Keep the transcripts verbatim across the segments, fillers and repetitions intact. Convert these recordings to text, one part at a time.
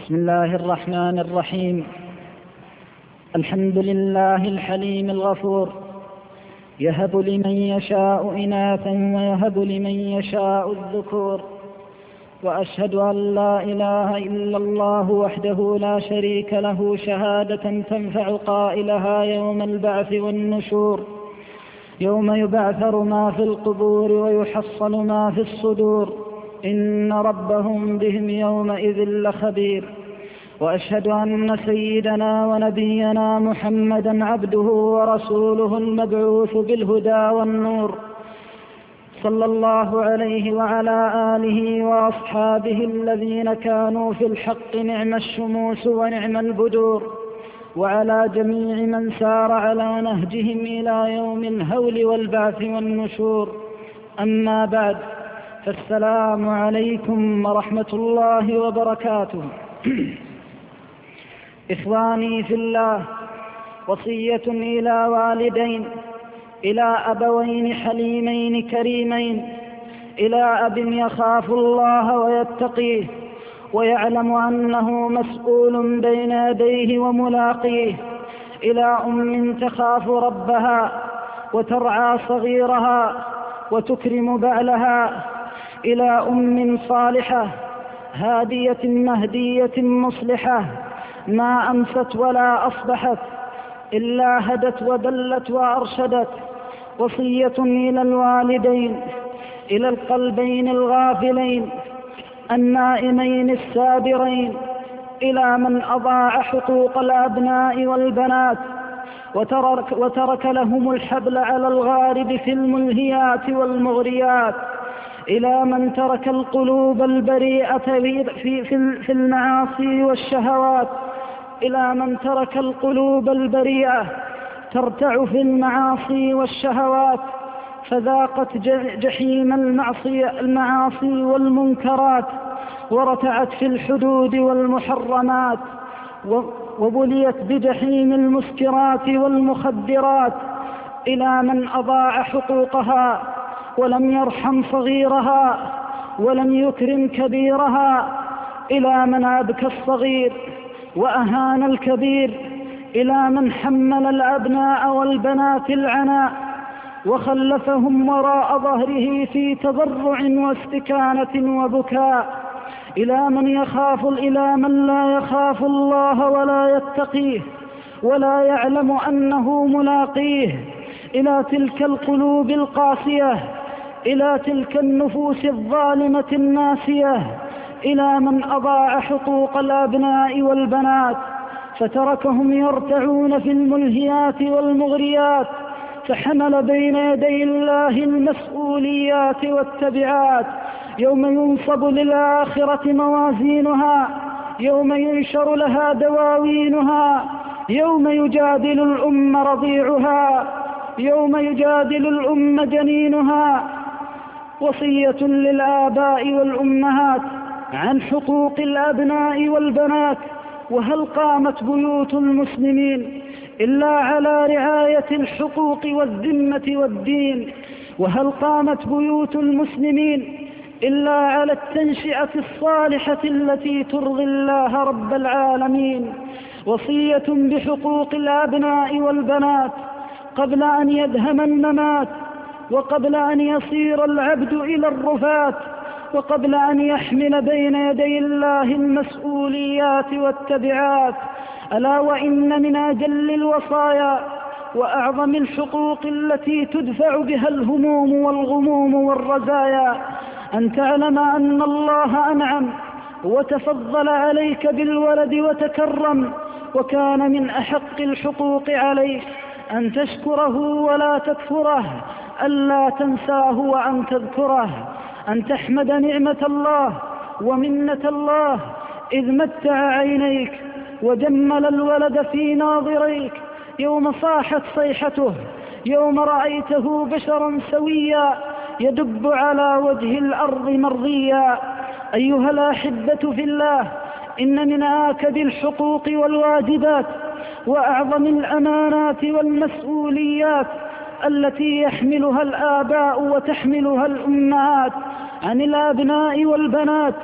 بسم الله الرحمن الرحيم. الحمد لله الحليم الغفور، يهب لمن يشاء إناثا ويهب لمن يشاء الذكور، وأشهد أن لا إله إلا الله وحده لا شريك له شهادة تنفع قائلها يوم البعث والنشور، يوم يبعثر ما في القبور ويحصل ما في الصدور، إن ربهم بهم يومئذ لخبير. وأشهد أن سيدنا ونبينا محمدا عبده ورسوله المبعوث بالهدى والنور، صلى الله عليه وعلى آله وأصحابه الذين كانوا في الحق نعم الشموس ونعم البدور، وعلى جميع من سار على نهجهم إلى يوم الهول والبعث والنشور. أما بعد، فالسلام عليكم ورحمة الله وبركاته. إخواني في الله، وصية إلى والدين، إلى أبوين حليمين كريمين، إلى أب يخاف الله ويتقيه ويعلم أنه مسؤول بين يديه وملاقيه، إلى أم تخاف ربها وترعى صغيرها وتكرم بعلها، إلى أم صالحة هادية مهدية مصلحة ما أمست ولا أصبحت إلا هدت ودلت وأرشدت. وصية إلى الوالدين، إلى القلبين الغافلين النائمين السابرين، إلى من أضاع حقوق الأبناء والبنات وترك, وترك لهم الحبل على الغارب في الملهيات والمغريات، إلى من ترك القلوب البريئة في, في, في المعاصي والشهوات، إلى من ترك القلوب البريئة ترتع في المعاصي والشهوات، فذاقت جحيم المعصية المعاصي والمنكرات، ورتعت في الحدود والمحرمات، وبليت بجحيم المسكرات والمخدرات، إلى من أضاع حقوقها ولم يرحم صغيرها ولم يكرم كبيرها، إلى من أبكى الصغير وأهان الكبير، إلى من حمل الأبناء والبنات العناء وخلفهم وراء ظهره في تضرع واستكانة وبكاء، إلى من يخاف إلى من لا يخاف الله ولا يتقيه ولا يعلم أنه ملاقيه، إلى تلك القلوب القاسية، إلى تلك النفوس الظالمة الناسية، إلى من أضاع حقوق الأبناء والبنات فتركهم يرتعون في الملهيات والمغريات، فحمل بين يدي الله المسؤوليات والتبعات، يوم ينصب للآخرة موازينها، يوم ينشر لها دواوينها، يوم يجادل الأم رضيعها، يوم يجادل الأم جنينها. وصية للآباء والأمهات عن حقوق الأبناء والبنات. وهل قامت بيوت المسلمين إلا على رعاية الحقوق والذمة والدين؟ وهل قامت بيوت المسلمين إلا على التنشئة الصالحة التي ترضي الله رب العالمين؟ وصية بحقوق الأبناء والبنات قبل أن يدهم الممات، وقبل أن يصير العبد إلى الرفات، وقبل أن يحمل بين يدي الله المسؤوليات والتبعات. ألا وإن من أجل الوصايا وأعظم الحقوق التي تدفع بها الهموم والغموم والرزايا أن تعلم أن الله أنعم وتفضل عليك بالولد وتكرم، وكان من أحق الحقوق عليك أن تشكره ولا تكفره، ألا تنساه وأن تذكره، أن تحمد نعمة الله ومنة الله إذ متع عينيك وجمل الولد في ناظريك، يوم صاحت صيحته، يوم رأيته بشرا سويا يدب على وجه الأرض مرضيا. أيها الأحبة في الله، إن من آكد الحقوق والواجبات وأعظم الأمانات والمسؤوليات التي يحملها الآباء وتحملها الأمهات عن الأبناء والبنات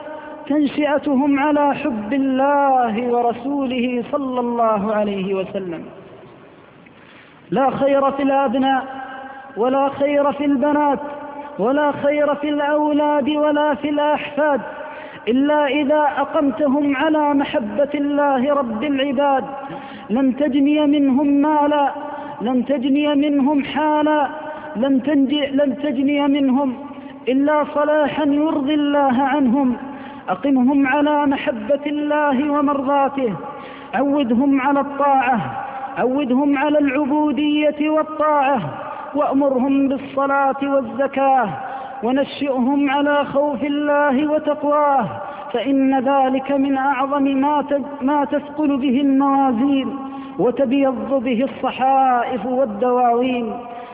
تنشئتهم على حب الله ورسوله صلى الله عليه وسلم. لا خير في الأبناء ولا خير في البنات ولا خير في الأولاد ولا في الأحفاد إلا إذا أقمتهم على محبة الله رب العباد. لن تجني منهم مالا، لن تجني منهم حالا، لن, لن تجني منهم إلا صلاحا يرضي الله عنهم. أقمهم على محبة الله ومرضاته، عودهم على الطاعة، عودهم على العبودية والطاعة، وأمرهم بالصلاة والزكاة، ونشئهم على خوف الله وتقواه، فإن ذلك من أعظم ما تثقل به الموازين وتبيض به الصحائف والدواوين.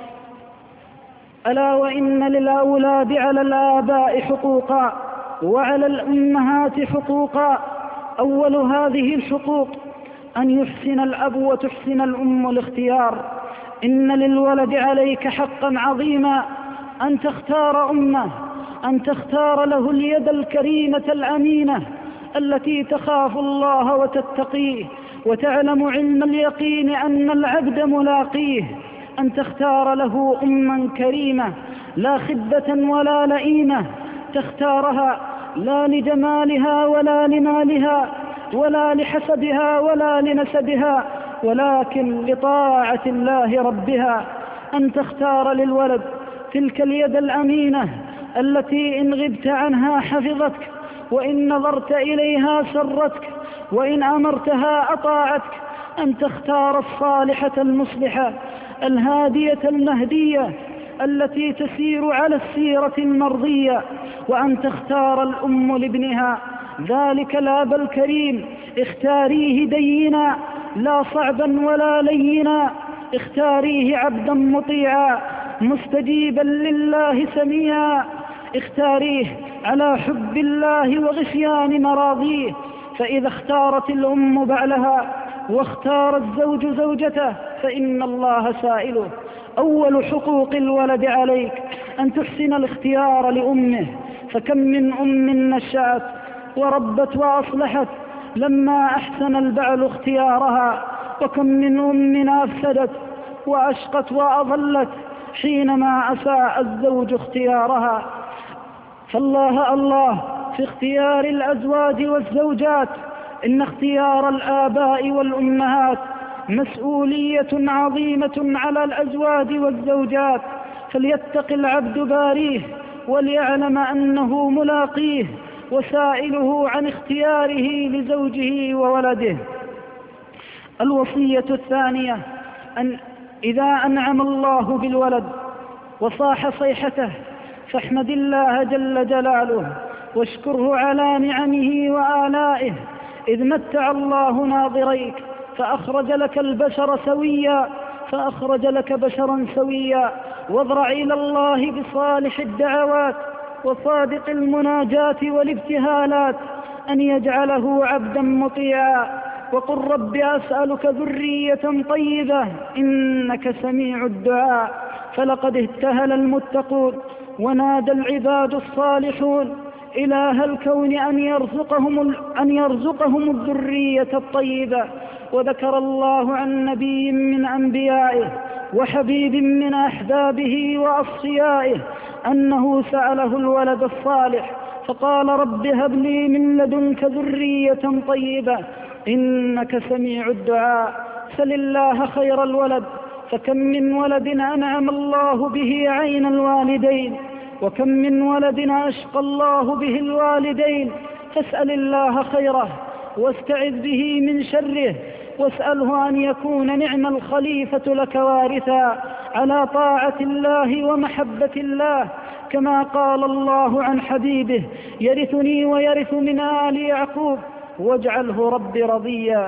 ألا وإن للأولاد على الآباء حقوقا وعلى الأمهات حقوقا. أول هذه الحقوق أن يحسن الأب وتحسن الأم الاختيار. إن للولد عليك حقا عظيما أن تختار أمه، أن تختار له اليد الكريمة الأمينة التي تخاف الله وتتقيه وتعلم علم اليقين أن العبد ملاقيه. أن تختار له أما كريمة لا خبة ولا لئيمة، تختارها لا لجمالها ولا لمالها ولا لحسبها ولا لنسبها، ولكن لطاعة الله ربها. أن تختار للولد تلك اليد الأمينة التي إن غبت عنها حفظتك، وإن نظرت إليها سرتك، وإن أمرتها أطاعتك. أن تختار الصالحة المصلحة الهادية المهدية التي تسير على السيرة المرضية. وأن تختار الأم لابنها ذلك الأب الكريم، اختاريه دينا لا صعبا ولا لينا، اختاريه عبدا مطيعا مستجيبا لله سميعا، اختاريه على حب الله وغشيان مراضيه. فإذا اختارت الأم بعلها واختار الزوج زوجته فإن الله سائله. أول حقوق الولد عليك أن تحسن الاختيار لأمه، فكم من أم نشأت وربت وأصلحت لما أحسن البعل اختيارها، وكم من أم أفسدت وأشقت وأضلت حينما أساء الزوج اختيارها. فالله الله في اختيار الأزواج والزوجات. إن اختيار الآباء والأمهات مسؤولية عظيمة على الأزواج والزوجات، فليتق العبد باريه وليعلم أنه ملاقيه وسائله عن اختياره لزوجه وولده. الوصية الثانية أن إذا أنعم الله بالولد وصاح صيحته فاحمد الله جل جلاله واشكره على نعمه وآلائه، إذ متع الله ناظريك فأخرج لك البشر سويا فأخرج لك بشرا سويا. واضرع إلى الله بصالح الدعوات وصادق المناجاة والابتهالات أن يجعله عبدا مطيعا، وقل رب أسألك ذرية طيبة إنك سميع الدعاء. فلقد ابتهل المتقون ونادى العباد الصالحون إله الكون أن يرزقهم, أن يرزقهم الذرية الطيبة. وذكر الله عن نبي من أنبيائه وحبيب من أحبابه وأصفيائه أنه سأله الولد الصالح فقال رب هب لي من لدنك ذرية طيبة إنك سميع الدعاء. سل الله خير الولد، فكم من ولد أنعم الله به عين الوالدين، وكم من ولد أشقى الله به الوالدين. فاسأل الله خيره واستعذ به من شره، واسأله أن يكون نعم الخليفة لك وارثا على طاعة الله ومحبة الله، كما قال الله عن حبيبه يرثني ويرث من آل يعقوب واجعله رب رضيا.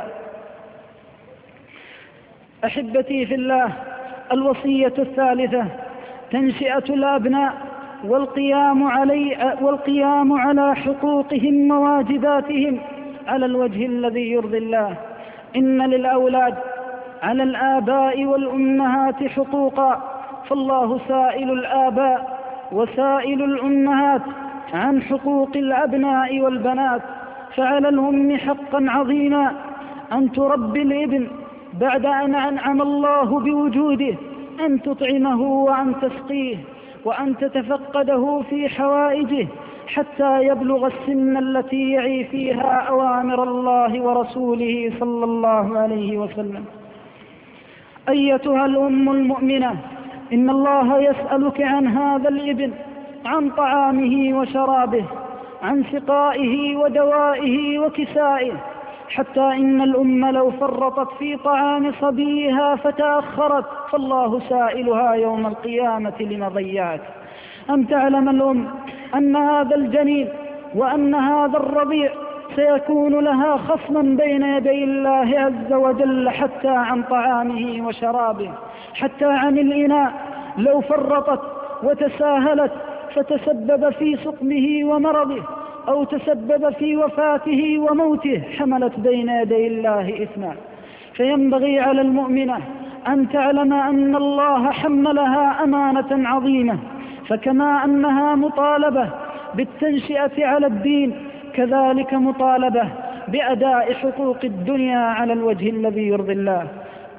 أحبتي في الله، الوصية الثالثة تنشئة الأبناء والقيام, علي والقيام على حقوقهم وواجباتهم على الوجه الذي يرضي الله. إن للأولاد على الآباء والأمهات حقوقا، فالله سائل الآباء وسائل الأمهات عن حقوق الأبناء والبنات، فعلى الأم حقا عظيما أن تربي الابن بعد أن أنعم الله بوجوده، أن تطعمه وأن تسقيه وأن تتفقده في حوائجه حتى يبلغ السن التي يعي فيها أوامر الله ورسوله صلى الله عليه وسلم. أيتها الأم المؤمنة، إن الله يسألك عن هذا الابن، عن طعامه وشرابه، عن سقائه ودوائه وكسائه، حتى إن الأم لو فرطت في طعام صبيها فتأخرت فالله سائلها يوم القيامة لما ضيعت. أن تعلم الأم أن هذا الجنين وأن هذا الرضيع سيكون لها خصما بين يدي الله عز وجل، حتى عن طعامه وشرابه، حتى عن الإناء لو فرطت وتساهلت فتسبب في سقمه ومرضه أو تسبب في وفاته وموته حملت بين يدي الله إثما. فينبغي على المؤمنة أن تعلم أن الله حملها أمانة عظيمة، فكما أنها مطالبة بالتنشئة على الدين كذلك مطالبة بأداء حقوق الدنيا على الوجه الذي يرضي الله.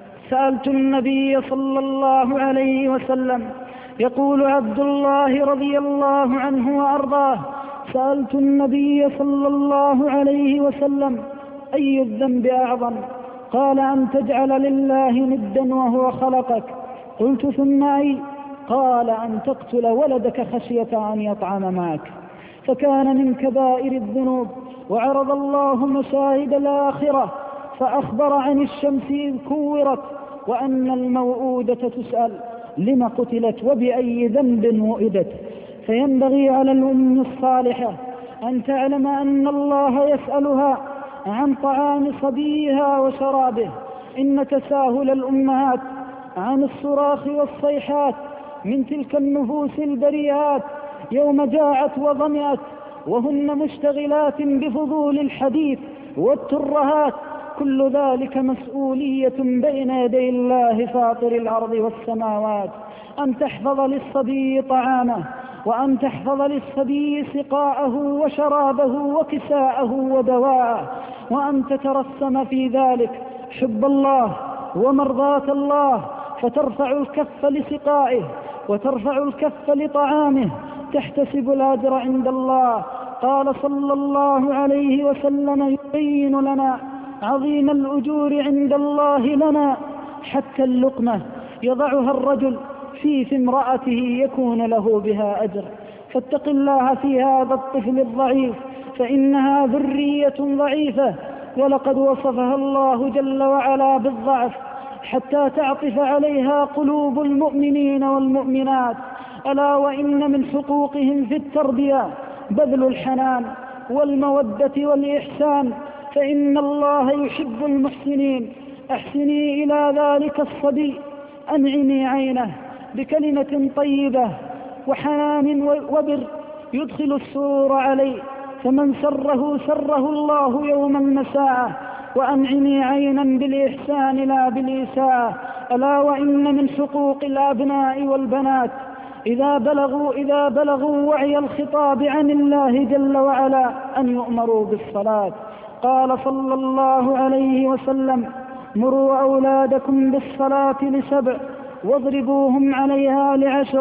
سألت النبي صلى الله عليه وسلم، يقول عبد الله رضي الله عنه وأرضاه: سألت النبي صلى الله عليه وسلم أي الذنب أعظم؟ قال: أن تجعل لله ندا وهو خلقك. قلت: ثم أي؟ قال: أن تقتل ولدك خشية أن يطعم معك. فكان من كبائر الذنوب. وعرض الله مشاهد الآخرة فأخبر عن الشمس إذ كورت وأن الموءودة تسأل لم قتلت وبأي ذنب وئدت. فينبغي على الأم الصالحة أن تعلم أن الله يسألها عن طعام صبيها وشرابه. إن تساهل الأمهات عن الصراخ والصيحات من تلك النفوس البريئات يوم جاعت وظمئت وهن مشتغلات بفضول الحديث والترهات، كل ذلك مسؤولية بين يدي الله فاطر الأرض والسماوات. أن تحفظ للصبي طعامه، وأن تحفظ للصبي سقاءه وشرابه وكساءه ودواءه، وأن تترسم في ذلك حب الله ومرضاة الله، فترفع الكف لسقائه وترفع الكف لطعامه تحتسب الأجر عند الله. قال صلى الله عليه وسلم: يبين لنا عظيم الأجور عند الله لنا حتى اللقمة يضعها الرجل في في امرأته يكون له بها أجر. فاتق الله في هذا الطفل الضعيف، فإنها ذرية ضعيفة، ولقد وصفها الله جل وعلا بالضعف حتى تعطف عليها قلوب المؤمنين والمؤمنات. ألا وإن من حقوقهم في التربية بذل الحنان والمودة والإحسان، فإن الله يحب المحسنين. أحسني إلى ذلك الصبي، أنعمي عينه بكلمة طيبة وحنان وبر يدخل السرور عليه، فمن سره سره الله يوم المساء. وأنعمي عينا بالإحسان لا بالإساءة. ألا وإن من حقوق الأبناء والبنات إذا بلغوا, إذا بلغوا وعي الخطاب عن الله جل وعلا أن يؤمروا بالصلاة. قال صلى الله عليه وسلم: مروا أولادكم بالصلاة لسبع واضربوهم عليها لعشر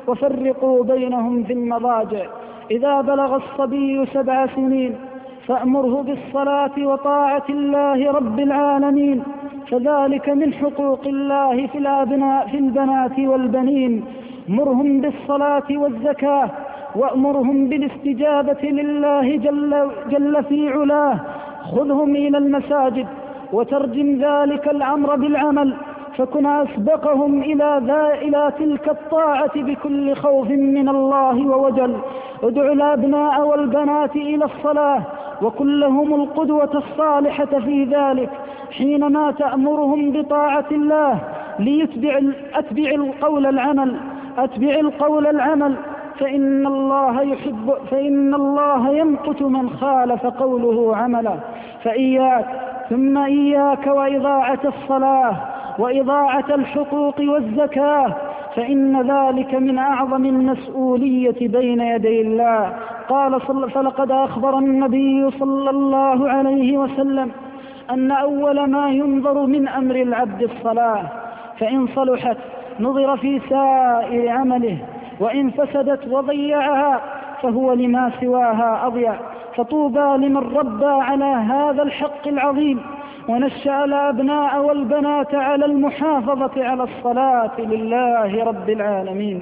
وفرقوا بينهم في المضاجع. إذا بلغ الصبي سبع سنين فأمره بالصلاة وطاعة الله رب العالمين، فذلك من حقوق الله في الأبناء في البنات والبنين. مرهم بالصلاة والزكاة، وأمرهم بالاستجابة لله جل, جل في علاه. خذهم إلى المساجد وترجم ذلك الأمر بالعمل، فكن أسبقهم إلى, ذا إلى تلك الطاعة بكل خوف من الله ووجل. ادع الأبناء والبنات إلى الصلاة وكن لهم القدوة الصالحة في ذلك حينما تأمرهم بطاعة الله. ليتبع أتبع القول العمل أتبع القول العمل فإن الله يحب فإن الله يمقت من خالف قوله عملا. فإياك ثم إياك وإضاعة الصلاة وإضاعة الحقوق والزكاة، فإن ذلك من أعظم المسؤولية بين يدي الله. قال صل فلقد أخبر النبي صلى الله عليه وسلم أن أول ما ينظر من أمر العبد الصلاة، فإن صلحت نظر في سائر عمله، وإن فسدت وضيعها فهو لما سواها أضيع. فطوبى لمن ربى على هذا الحق العظيم ونشأ الأبناء والبنات على المحافظة على الصلاة لله رب العالمين.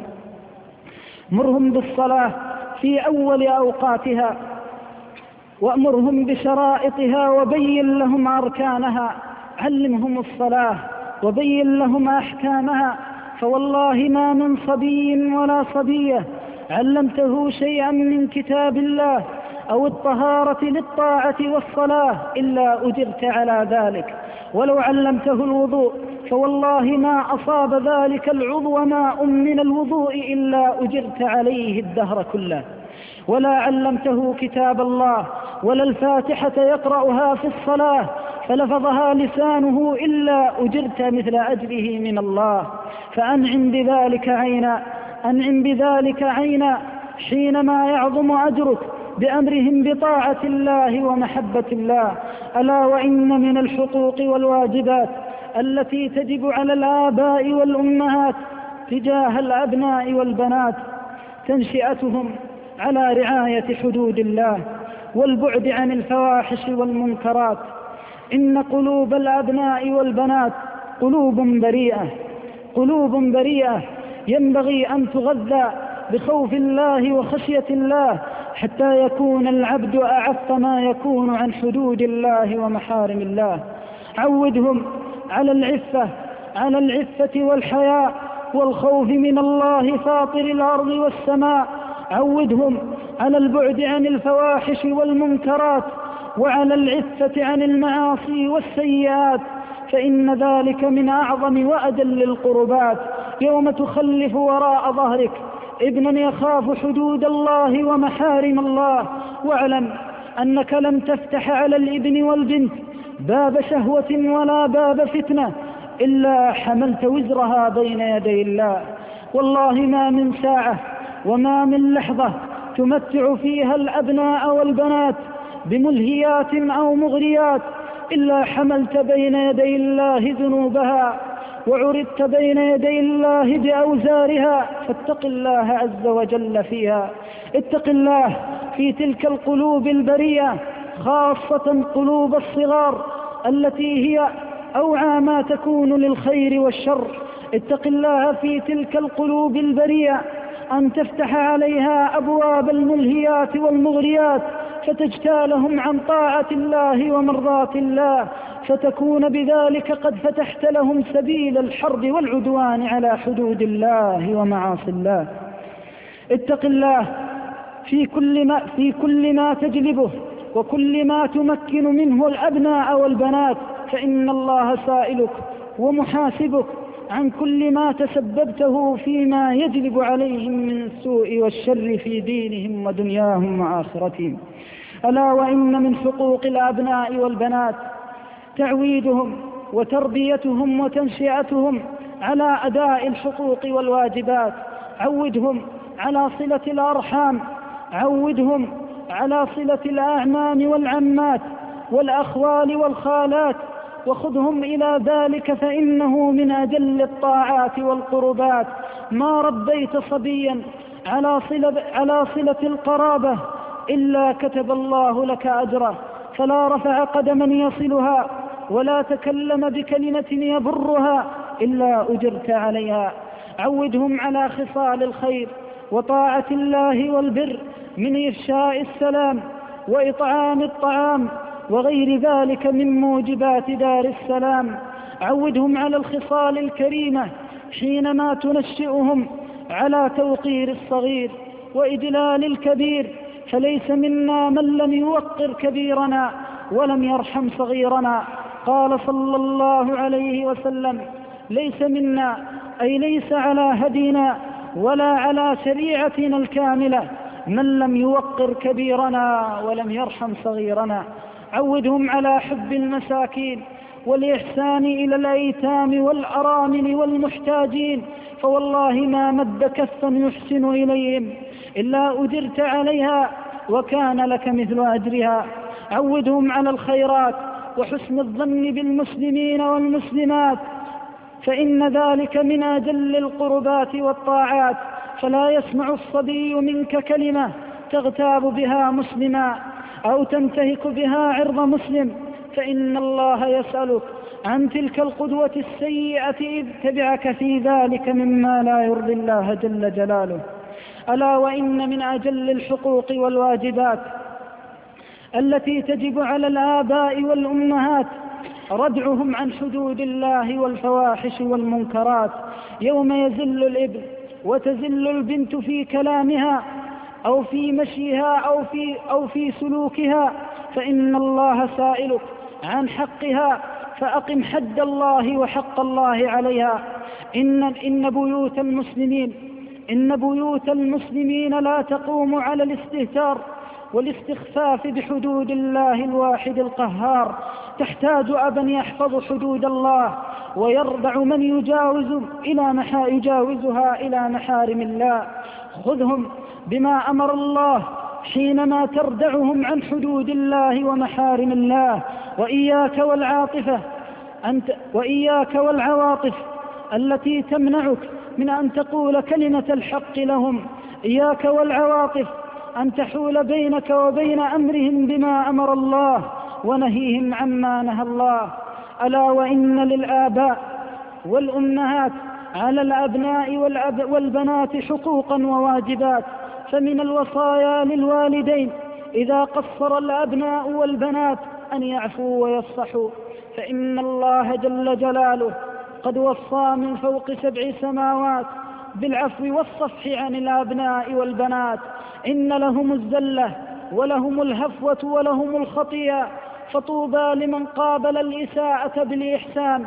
مرهم بالصلاة في أول أوقاتها، وأمرهم بشرائطها وبين لهم أركانها، علمهم الصلاة وبين لهم أحكامها. فوالله ما من صبي ولا صبية علمته شيئا من كتاب الله أو الطهارة للطاعة والصلاة إلا أجرت على ذلك، ولو علمته الوضوء فوالله ما أصاب ذلك العضو ماء من الوضوء إلا أجرت عليه الدهر كله. ولا علمته كتاب الله ولا الفاتحة يقرأها في الصلاة فلفظها لسانه إلا أجرت مثل أجره من الله. فأنعم بذلك عينا أنعم بذلك عينا حينما يعظم أجرك بأمرهم بطاعة الله ومحبة الله. ألا وإن من الحقوق والواجبات التي تجب على الآباء والأمهات تجاه الأبناء والبنات تنشئتهم على رعاية حدود الله والبعد عن الفواحش والمنكرات. إن قلوب الأبناء والبنات قلوب بريئة قلوب بريئة ينبغي أن تغذى بخوف الله وخشية الله حتى يكون العبد أعف ما يكون عن حدود الله ومحارم الله. عودهم على العفة على العفة والحياء والخوف من الله فاطر الأرض والسماء. عودهم على البعد عن الفواحش والمنكرات وعلى العفة عن المعاصي والسيئات، فإن ذلك من أعظم وأجل القربات. يوم تخلف وراء ظهرك ابنا يخاف حدود الله ومحارم الله، واعلم أنك لم تفتح على الابن والبنت باب شهوة ولا باب فتنة إلا حملت وزرها بين يدي الله. والله ما من ساعة وما من لحظة تمتع فيها الأبناء والبنات بملهيات أو مغريات إلا حملت بين يدي الله ذنوبها وعرضت بين يدي الله بأوزارها. فاتق الله عز وجل فيها. اتق الله في تلك القلوب البريئة، خاصة قلوب الصغار التي هي أوعى ما تكون للخير والشر. اتق الله في تلك القلوب البريئة أن تفتح عليها أبواب الملهيات والمغريات فتجتالهم عن طاعة الله ومرضاة الله، فتكون بذلك قد فتحت لهم سبيل الحرب والعدوان على حدود الله ومعاصي الله. اتق الله في كل ما, في كل ما تجلبه وكل ما تمكن منه الأبناء والبنات، فإن الله سائلك ومحاسبك عن كل ما تسببته فيما يجلب عليهم من السوء والشر في دينهم ودنياهم وآخرتهم. ألا وإن من حقوق الأبناء والبنات تعويدهم وتربيتهم وتنشئتهم على أداء الحقوق والواجبات. عودهم على صلة الأرحام، عودهم على صلة الأعمام والعمات والأخوال والخالات، وخذهم إلى ذلك فإنه من أجل الطاعات والقربات. ما ربيت صبيا على صلة, على صلة القرابة إلا كتب الله لك أجره، فلا رفع قدما يصلها ولا تكلم بكلمة يبرها إلا أجرت عليها. عودهم على خصال الخير وطاعة الله والبر من إفشاء السلام وإطعام الطعام وغير ذلك من موجبات دار السلام. عودهم على الخصال الكريمة حينما تنشئهم على توقير الصغير وإجلال الكبير، فليس منا من لم يوقر كبيرنا ولم يرحم صغيرنا. قال صلى الله عليه وسلم: ليس منا أي ليس على هدينا ولا على شريعتنا الكاملة من لم يوقر كبيرنا ولم يرحم صغيرنا. عودهم على حب المساكين والإحسان إلى الأيتام والأرامل والمحتاجين، فوالله ما مد كفا يحسن إليهم إلا أجرت عليها وكان لك مثل أجرها. عودهم على الخيرات وحسن الظن بالمسلمين والمسلمات، فإن ذلك من أجل القربات والطاعات. فلا يسمع الصبي منك كلمة تغتاب بها مسلما أو تنتهك بها عرض مسلم، فإن الله يسألك عن تلك القدوة السيئة إذ تبعك في ذلك مما لا يرضي الله جل جلاله. ألا وإن من أجل الحقوق والواجبات التي تجب على الآباء والأمهات ردعهم عن حدود الله والفواحش والمنكرات. يوم يزل الإبل وتزل البنت في كلامها أو في مشيها أو في, أو في سلوكها، فإن الله سائلك عن حقها، فأقم حد الله وحق الله عليها. إن, إن بيوت المسلمين إن بيوت المسلمين لا تقوم على الاستهتار والاستخفاف بحدود الله الواحد القهار، تحتاج أبا يحفظ حدود الله ويردع من يجاوز إلى محا يجاوزها إلى محارم الله. خذهم بما أمر الله حينما تردعهم عن حدود الله ومحارم الله، وإياك والعاطفة أنت وإياك والعواطف التي تمنعك من أن تقول كلمة الحق لهم. إياك والعواطف أن تحول بينك وبين أمرهم بما أمر الله ونهيهم عما نهى الله. ألا وإن للآباء والأمهات على الأبناء والبنات حقوقا وواجبات، فمن الوصايا للوالدين إذا قصر الأبناء والبنات أن يعفوا ويصفحوا، فإن الله جل جلاله قد وصى من فوق سبع سماوات بالعفو والصفح عن الأبناء والبنات. إن لهم الزلة ولهم الهفوة ولهم الخطيئة، فطوبى لمن قابل الإساءة بالإحسان،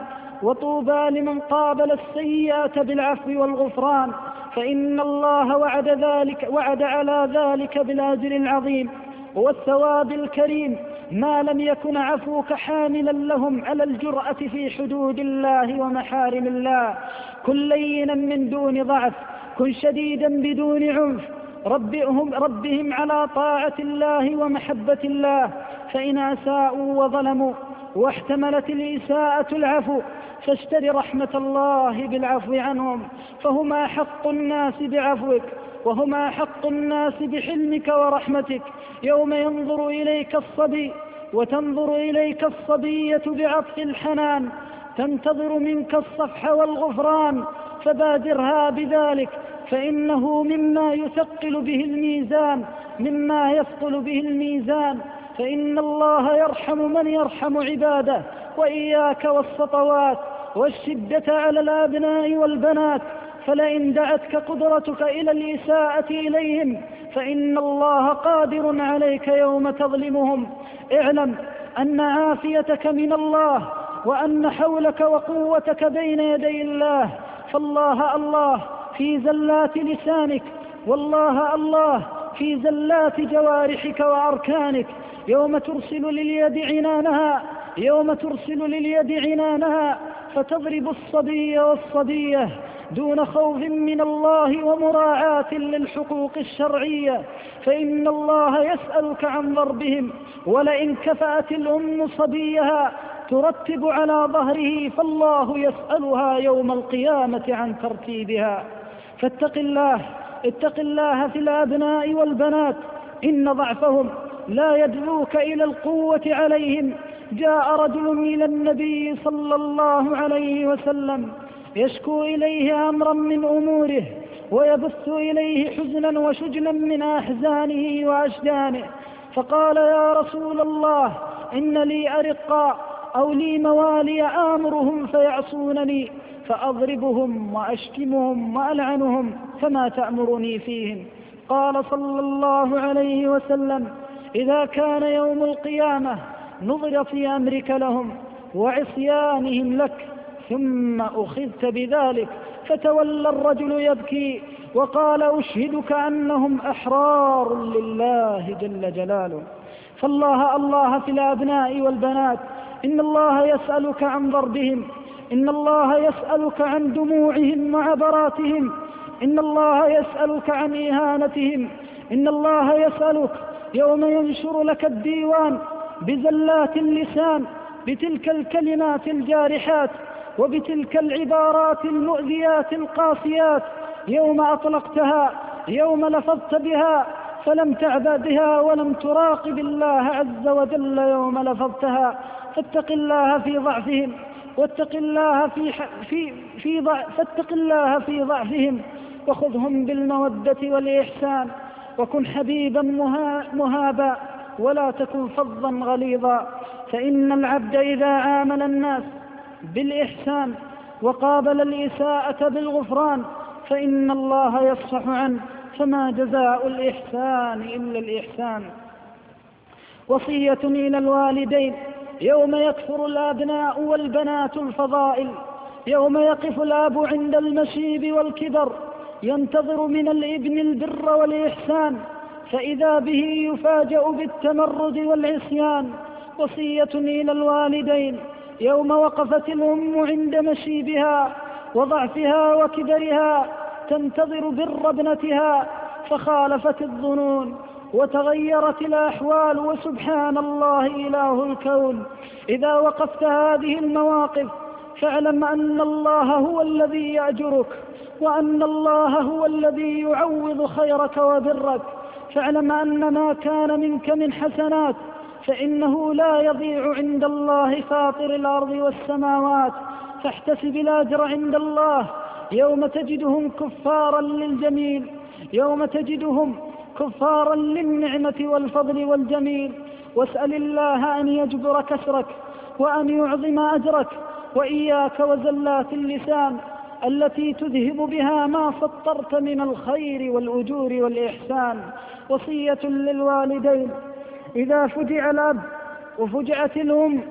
وطوبى لمن قابل السيئة بالعفو والغفران، فإن الله وعد ذلك وعد على ذلك بالأجر العظيم والثواب الكريم، ما لم يكن عفوك حاملا لهم على الجرأة في حدود الله ومحارم الله. كن لينا من دون ضعف، كن شديدا بدون عنف، ربهم, ربهم على طاعة الله ومحبة الله، فإن أساءوا وظلموا واحتملت الإساءة العفو فاشتر رحمة الله بالعفو عنهم، فهما حق الناس بعفوك وهما حق الناس بحلمك ورحمتك. يوم ينظر إليك الصبي وتنظر إليك الصبية بعطف الحنان، تنتظر منك الصفح والغفران، فبادرها بذلك، فإنه مما يثقل به الميزان مما يثقل به الميزان فإن الله يرحم من يرحم عباده. وإياك والسطوات والشدة على الأبناء والبنات، فلئن دعتك قدرتك إلى الإساءة إليهم فإن الله قادر عليك يوم تظلمهم. اعلم أن عافيتك من الله، وأن حولك وقوتك بين يدي الله، فالله الله في زلات لسانك، والله الله في زلات جوارحك وأركانك. يوم ترسل لليد عنانها يوم ترسل لليد عنانها فتضرب الصبي والصبية دون خوف من الله ومراعاة للحقوق الشرعية، فإن الله يسألك عن ضربهم. ولئن كفأت الأم صبيها ترتب على ظهره فالله يسألها يوم القيامة عن ترتيبها. فاتق الله اتق الله في الأبناء والبنات، إن ضعفهم لا يدعوك إلى القوة عليهم. جاء رجل إلى النبي صلى الله عليه وسلم يشكو إليه أمرا من أموره ويبث إليه حزنا وشجنا من أحزانه وأشجانه، فقال: يا رسول الله، إن لي أرقاء أو لي موالي آمرهم فيعصونني، فأضربهم وأشتمهم وألعنهم، فما تأمرني فيهم؟ قال صلى الله عليه وسلم: إذا كان يوم القيامة نظر في أمرك لهم وعصيانهم لك ثم أخذت بذلك. فتولى الرجل يبكي وقال: أشهدك أنهم أحرار لله جل جلاله. فالله الله في الأبناء والبنات، إن الله يسألك عن ضربهم، إن الله يسألك عن دموعهم وعبراتهم، إن الله يسألك عن إهانتهم، إن الله يسألك يوم ينشر لك الديوان بزلات اللسان بتلك الكلمات الجارحات وبتلك العبارات المؤذيات القاسيات، يوم أطلقتها، يوم لفظت بها فلم تعبأ بها ولم تراقب الله عز وجل يوم لفظتها. فاتق الله في ضعفهم واتق الله في في في ضع فاتق الله في ضعفهم وخذهم بالمودة والإحسان، وكن حبيبا مهابا ولا تكن فظا غليظا. فإن العبد إذا عامل الناس بالإحسان وقابل الإساءة بالغفران فإن الله يصفح عنه، فما جزاء الإحسان إلا الإحسان. وصية إلى الوالدين يوم يكثر الأبناء والبنات الفضائل، يوم يقف الأب عند المشيب والكبر ينتظر من الابن البر والإحسان، فإذا به يفاجأ بالتمرد والعصيان. وصية إلى الوالدين يوم وقفت الأم عند مشيبها وضعفها وكبرها تنتظر بر ابنتها فخالفت الظنون وتغيرت الأحوال، وسبحان الله إله الكون. إذا وقفت هذه المواقف فاعلم أن الله هو الذي يأجرك، وأن الله هو الذي يعوض خيرك وبرك. فاعلم أن ما كان منك من حسنات فإنه لا يضيع عند الله فاطر الأرض والسماوات، فاحتسب الأجر عند الله يوم تجدهم كفارا للجميل، يوم تجدهم كفارا للنعمة والفضل والجميل. واسأل الله أن يجبر كسرك وأن يعظم أجرك، وإياك وزلات اللسان التي تذهب بها ما سطرت من الخير والأجور والإحسان. وصية للوالدين إذا فجع الأب وفجعت الأم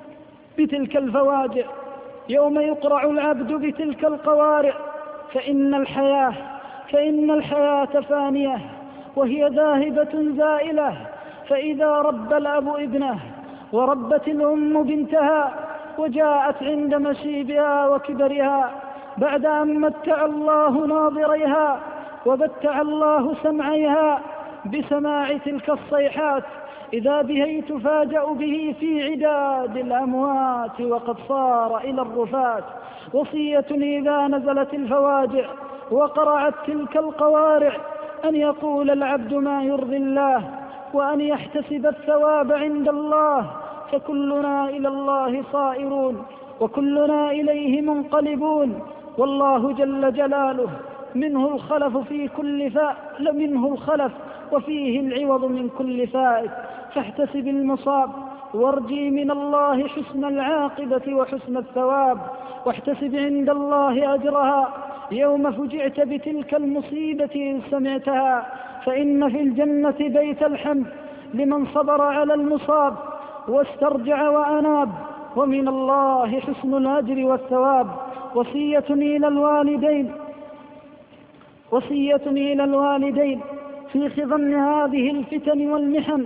بتلك الفواجع، يوم يقرع العبد بتلك القوارع، فإن الحياة فإن الحياة فانية وهي ذاهبة زائلة. فإذا رب الأب ابنه وربت الأم بنتها وجاءت عند مشيبها وكبرها بعد أن متع الله ناظريها وبتع الله سمعيها بسماع تلك الصيحات، إذا به تفاجأ به في عداد الأموات وقد صار إلى الرفات. وصية إذا نزلت الفواجع وقرعت تلك القوارع أن يقول العبد ما يرضي الله وأن يحتسب الثواب عند الله، فكلنا إلى الله صائرون وكلنا إليه منقلبون، والله جل جلاله منه الخلف في كل فاء منه الخلف وفيه العوض من كل فائت. فاحتسب المصاب وارجي من الله حسن العاقبة وحسن الثواب، واحتسب عند الله أجرها يوم فجعت بتلك المصيبة إن سمعتها، فإن في الجنة بيت الحمد لمن صبر على المصاب واسترجع وأناب، ومن الله حسن الأجر والثواب. وصية إلى الوالدين وصية إلى الوالدين في خضم هذه الفتن والمحن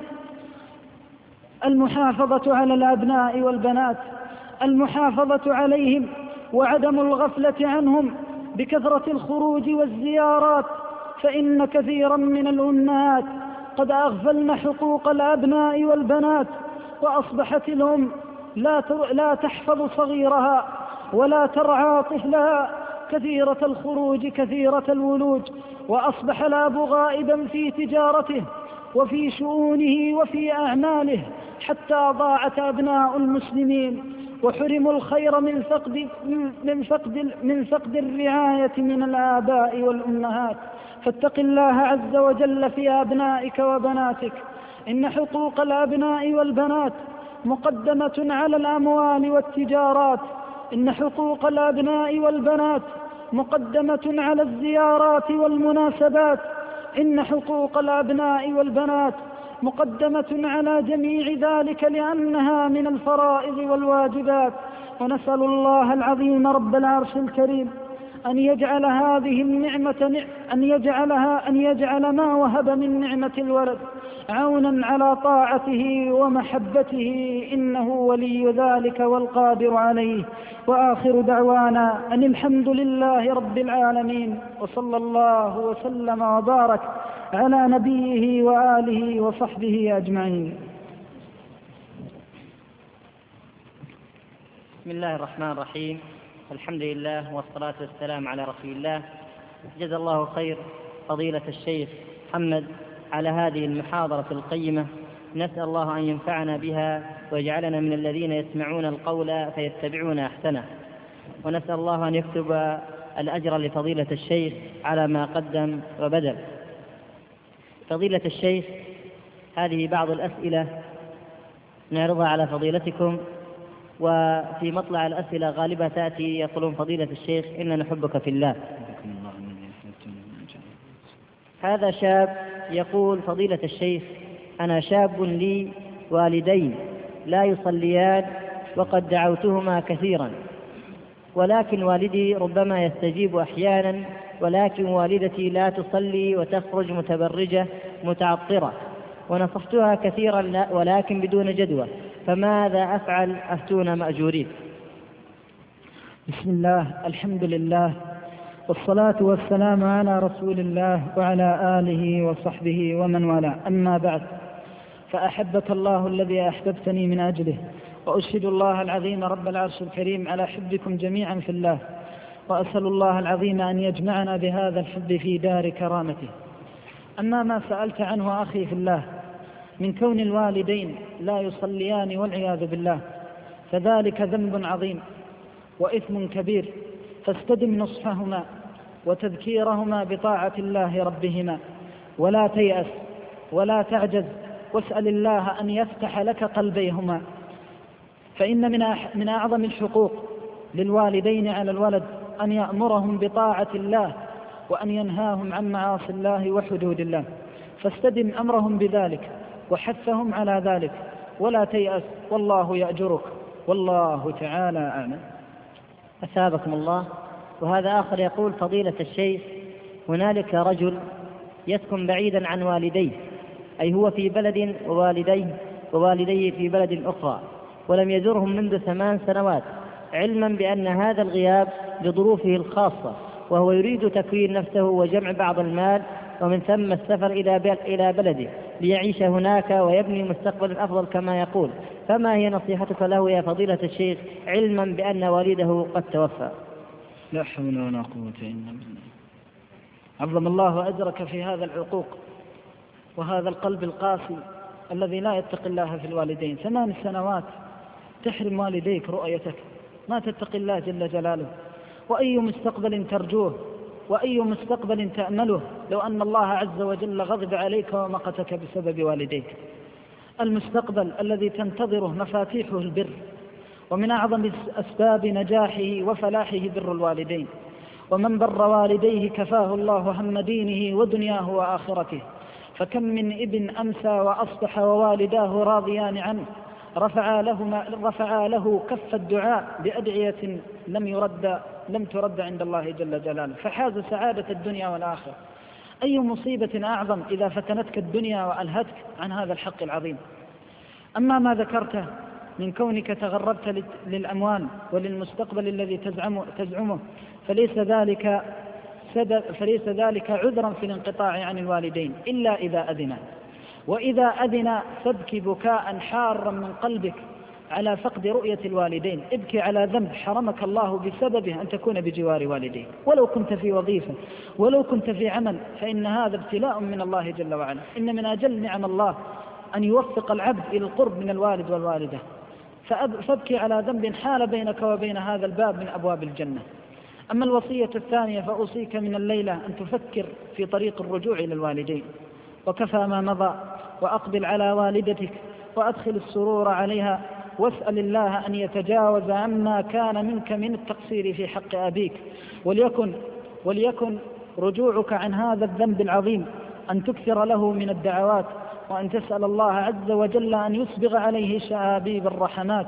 المحافظة على الأبناء والبنات، المحافظة عليهم وعدم الغفلة عنهم بكثرة الخروج والزيارات، فإن كثيرا من الأمهات قد أغفلن حقوق الأبناء والبنات، وأصبحت الأم لا لا تحفظ صغيرها ولا ترعى طفلها، كثيرة الخروج كثيرة الولوج، وأصبح الأب غائبا في تجارته وفي شؤونه وفي أعماله حتى ضاعت أبناء المسلمين وحرموا الخير من فقد من فقد من فقد الرعاية من الآباء والأمهات. فاتق الله عز وجل في أبنائك وبناتك، إن حقوق الأبناء والبنات مقدمة على الأموال والتجارات، إن حقوق الأبناء والبنات مقدمة على الزيارات والمناسبات، إن حقوق الأبناء والبنات مقدمة على جميع ذلك لأنها من الفرائض والواجبات. ونسأل الله العظيم رب العرش الكريم أن يجعل هذه النعمة أن يجعلها أن يجعل ما وهب من نعمة الولد عونا على طاعته ومحبته، إنه ولي ذلك والقادر عليه. وآخر دعوانا أن الحمد لله رب العالمين، وصلى الله وسلم وبارك على نبيه وآله وصحبه أجمعين. بسم الله الرحمن الرحيم، الحمد لله والصلاة والسلام على رسول الله. جزا الله خير فضيلة الشيخ محمد على هذه المحاضرة القيمة، نسأل الله أن ينفعنا بها ويجعلنا من الذين يسمعون القول فيتبعون أحسنه، ونسأل الله أن يكتب الأجر لفضيلة الشيخ على ما قدم وبذل. فضيلة الشيخ، هذه بعض الأسئلة نعرضها على فضيلتكم، وفي مطلع الأسئلة غالبا تأتي يقولون فضيلة الشيخ إننا نحبك في الله. هذا شاب يقول فضيلة الشيخ: أنا شاب لي والدين لا يصليان وقد دعوتهما كثيرا، ولكن والدي ربما يستجيب أحيانا، ولكن والدتي لا تصلي وتخرج متبرجة متعطرة، ونصحتها كثيرا ولكن بدون جدوى، فماذا أفعل؟ أفتونا مأجورين. بسم الله، الحمد لله، والصلاة والسلام على رسول الله وعلى آله وصحبه ومن والاه، أما بعد، فأحبك الله الذي أحببتني من أجله، وأشهد الله العظيم رب العرش الكريم على حبكم جميعا في الله، وأسأل الله العظيم أن يجمعنا بهذا الحب في دار كرامته. أما ما سألت عنه أخي في الله من كون الوالدين لا يصليان والعياذ بالله، فذلك ذنب عظيم وإثم كبير، فاستدم نصحهما وتذكيرهما بطاعة الله ربهما، ولا تيأس ولا تعجز، واسأل الله أن يفتح لك قلبيهما، فإن من من أعظم الحقوق للوالدين على الولد أن يأمرهم بطاعة الله وأن ينهاهم عن معاصي الله وحدود الله، فاستدم أمرهم بذلك وحثهم على ذلك، ولا تيأس، والله يأجرك، والله تعالى أعلم. أثابكم الله. وهذا آخر يقول فضيلة الشيخ: هنالك رجل يسكن بعيدا عن والديه، أي هو في بلد ووالديه ووالديه في بلد أخرى، ولم يزرهم منذ ثمان سنوات، علما بأن هذا الغياب لظروفه الخاصة، وهو يريد تكوين نفسه وجمع بعض المال، ومن ثم السفر إلى بلده ليعيش هناك ويبني مستقبلا أفضل كما يقول، فما هي نصيحتك له يا فضيلة الشيخ، علما بأن والده قد توفى؟ لا حول ولا قوة إلا بالله. عظم الله أجرك في هذا العقوق وهذا القلب القاسي الذي لا يتقي الله في الوالدين. ثمان سنوات تحرم والديك رؤيتك، ما تتقي الله جل جلاله. وأي مستقبل ترجوه وأي مستقبل تأمله لو أن الله عز وجل غضب عليك ومقتك بسبب والديك؟ المستقبل الذي تنتظره مفاتيحه البر، ومن أعظم أسباب نجاحه وفلاحه بر الوالدين، ومن بر والديه كفاه الله هم دينه ودنياه وآخرته. فكم من ابن أمسى وأصبح ووالداه راضيان عنه، رفعا له, رفعا له كف الدعاء بأدعية لم يرد لم ترد عند الله جل جلاله، فحاز سعادة الدنيا والآخرة. أي مصيبة أعظم إذا فتنتك الدنيا وألهتك عن هذا الحق العظيم. أما ما ذكرته من كونك تغربت للأموال وللمستقبل الذي تزعمه, تزعمه فليس ذلك فليس ذلك عذرا في الانقطاع عن الوالدين إلا إذا أذنا، وإذا أذن فابكي بكاء حارا من قلبك على فقد رؤية الوالدين، ابكي على ذنب حرمك الله بسببه أن تكون بجوار والديك، ولو كنت في وظيفة ولو كنت في عمل، فإن هذا ابتلاء من الله جل وعلا. إن من أجل نعم الله أن يوفق العبد إلى القرب من الوالد والوالدة، فابكي على ذنب حال بينك وبين هذا الباب من أبواب الجنة. أما الوصية الثانية فأوصيك من الليلة أن تفكر في طريق الرجوع إلى الوالدين، وكفى ما مضى، وأقبل على والدتك وأدخل السرور عليها، واسأل الله أن يتجاوز عما كان منك من التقصير في حق أبيك، وليكن, وليكن رجوعك عن هذا الذنب العظيم أن تكثر له من الدعوات، وأن تسأل الله عز وجل أن يسبغ عليه شآبيب الرحمات.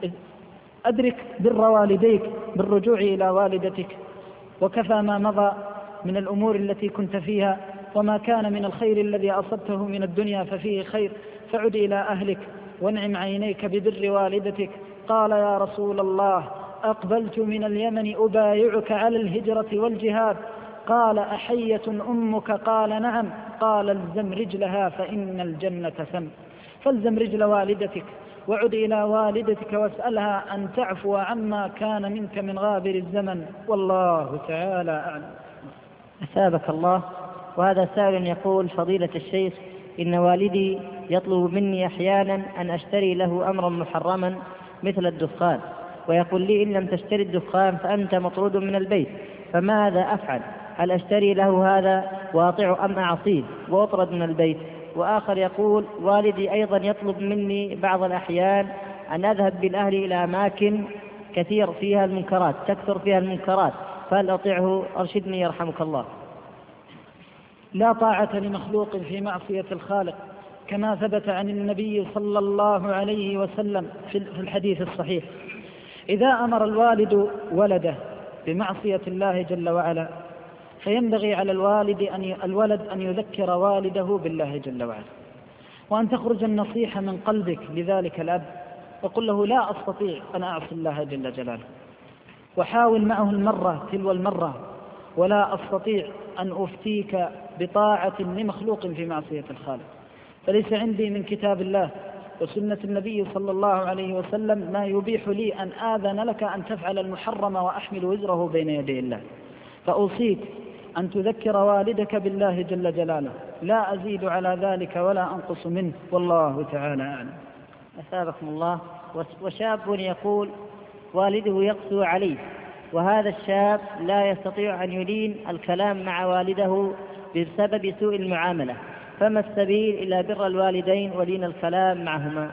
أدرك بر والديك بالرجوع إلى والدتك، وكفى ما مضى من الأمور التي كنت فيها وما كان من الخير الذي أصبته من الدنيا ففيه خير، فعد إلى أهلك وانعم عينيك ببر والدتك. قال يا رسول الله أقبلت من اليمن أبايعك على الهجرة والجهاد. قال أحية أمك؟ قال نعم. قال الزم رجلها فإن الجنة ثم. فالزم رجل والدتك وعد إلى والدتك واسألها أن تعفو عما كان منك من غابر الزمن، والله تعالى أعلم. أثابك الله. وهذا سائل يقول: فضيلة الشيخ، إن والدي يطلب مني أحيانا أن أشتري له أمرا محرما مثل الدخان، ويقول لي: إن لم تشتري الدخان فأنت مطرود من البيت، فماذا أفعل؟ هل أشتري له هذا واطع أم أعصيه وأطرد من البيت؟ وآخر يقول: والدي أيضا يطلب مني بعض الأحيان أن أذهب بالأهل إلى أماكن كثير فيها المنكرات تكثر فيها المنكرات، فهل أطيعه؟ أرشدني يرحمك الله. لا طاعة لمخلوق في معصية الخالق، كما ثبت عن النبي صلى الله عليه وسلم في الحديث الصحيح: إذا أمر الوالد ولده بمعصية الله جل وعلا فينبغي على الوالد أن الولد أن يذكر والده بالله جل وعلا، وأن تخرج النصيحة من قلبك لذلك الأب، وقل له: لا أستطيع أن أعصي الله جل جلاله، وحاول معه المرة تلو المرة: ولا أستطيع أن أفتيك بطاعة لمخلوق في معصية الخالق، فليس عندي من كتاب الله وسنة النبي صلى الله عليه وسلم ما يبيح لي أن آذن لك أن تفعل المحرم وأحمل وزره بين يدي الله. فأوصيك أن تذكر والدك بالله جل جلاله، لا أزيد على ذلك ولا أنقص منه، والله تعالى أعلم. أثابكم الله. وشاب يقول: والده يقسو عليه، وهذا الشاب لا يستطيع أن يلين الكلام مع والده بسبب سوء المعاملة، فما السبيل إلى بر الوالدين ولين الكلام معهما؟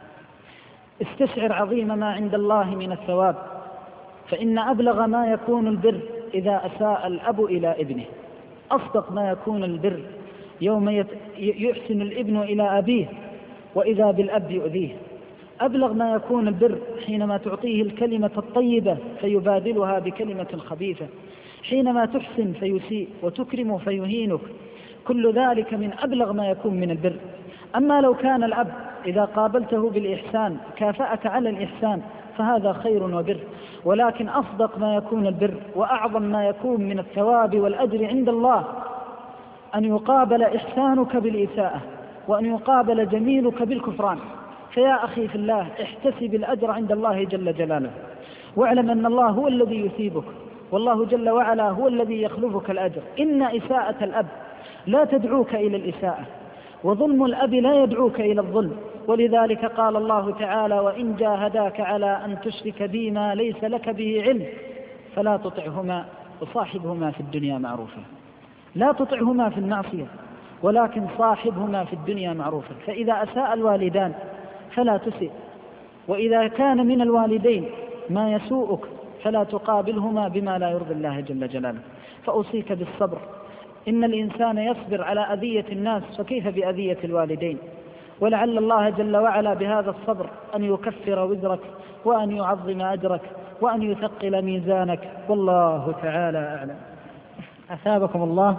استشعر عظيم ما عند الله من الثواب، فإن أبلغ ما يكون البر إذا أساء الأب إلى ابنه. أصدق ما يكون البر يوم يحسن الابن إلى أبيه وإذا بالأب يؤذيه. أبلغ ما يكون البر حينما تعطيه الكلمة الطيبة فيبادلها بكلمة خبيثة، حينما تحسن فيسيء وتكرم فيهينك، كل ذلك من أبلغ ما يكون من البر. أما لو كان الأب إذا قابلته بالإحسان كافأك على الإحسان فهذا خير وبر، ولكن أصدق ما يكون البر وأعظم ما يكون من الثواب والأجر عند الله أن يقابل إحسانك بالإساءة، وأن يقابل جميلك بالكفران. فيا أخي في الله، احتسب الأجر عند الله جل جلاله، واعلم أن الله هو الذي يثيبك، والله جل وعلا هو الذي يخلفك الأجر. إن إساءة الأب لا تدعوك إلى الإساءة، وظلم الأب لا يدعوك إلى الظلم، ولذلك قال الله تعالى: وإن جاهداك على أن تشرك بي ما ليس لك به علم فلا تطعهما وصاحبهما في الدنيا معروفا. لا تطعهما في المعصية، ولكن صاحبهما في الدنيا معروفا. فإذا أساء الوالدان فلا تسئ، وإذا كان من الوالدين ما يسوءك فلا تقابلهما بما لا يرضي الله جل جلاله. فأوصيك بالصبر، إن الإنسان يصبر على أذية الناس، فكيف بأذية الوالدين؟ ولعل الله جل وعلا بهذا الصبر أن يكفر وزرك، وأن يعظم أجرك، وأن يثقل ميزانك، والله تعالى أعلم. أثابكم الله.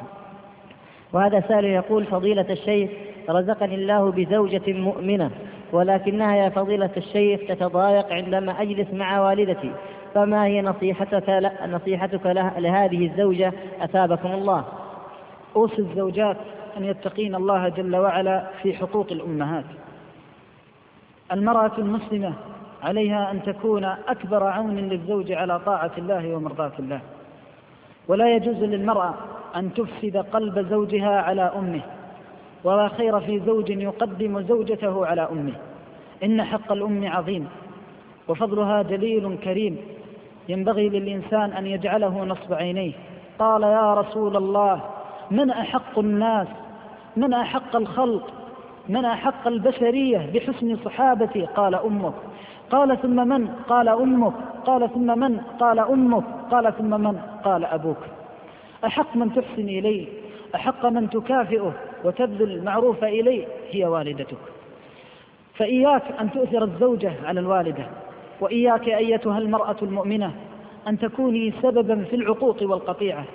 وهذا سائل يقول: فضيلة الشيخ، رزقني الله بزوجة مؤمنة، ولكنها يا فضيلة الشيخ تتضايق عندما أجلس مع والدتي، فما هي نصيحتك نصيحتك لهذه الزوجة؟ أثابكم الله. أوصي الزوجات أن يتقين الله جل وعلا في حقوق الأمهات. المرأة المسلمة عليها أن تكون أكبر عون للزوج على طاعة الله ومرضاة الله، ولا يجوز للمرأة أن تفسد قلب زوجها على أمه، ولا خير في زوج يقدم زوجته على أمه. إن حق الأم عظيم وفضلها جليل كريم، ينبغي للإنسان أن يجعله نصب عينيه. قال: يا رسول الله، من أحق الناس، من أحق الخلق، من أحق البشرية بحسن صحابتي؟ قال: أمك. قال: ثم من؟ قال: أمك. قال: ثم من؟ قال: أمك. قال: ثم من؟ قال: أبوك. أحق من تحسن إليه، أحق من تكافئه وتبذل المعروف إليه هي والدتك. فإياك أن تؤثر الزوجة على الوالدة، وإياك أيتها المرأة المؤمنة أن تكوني سببا في العقوق والقطيعة.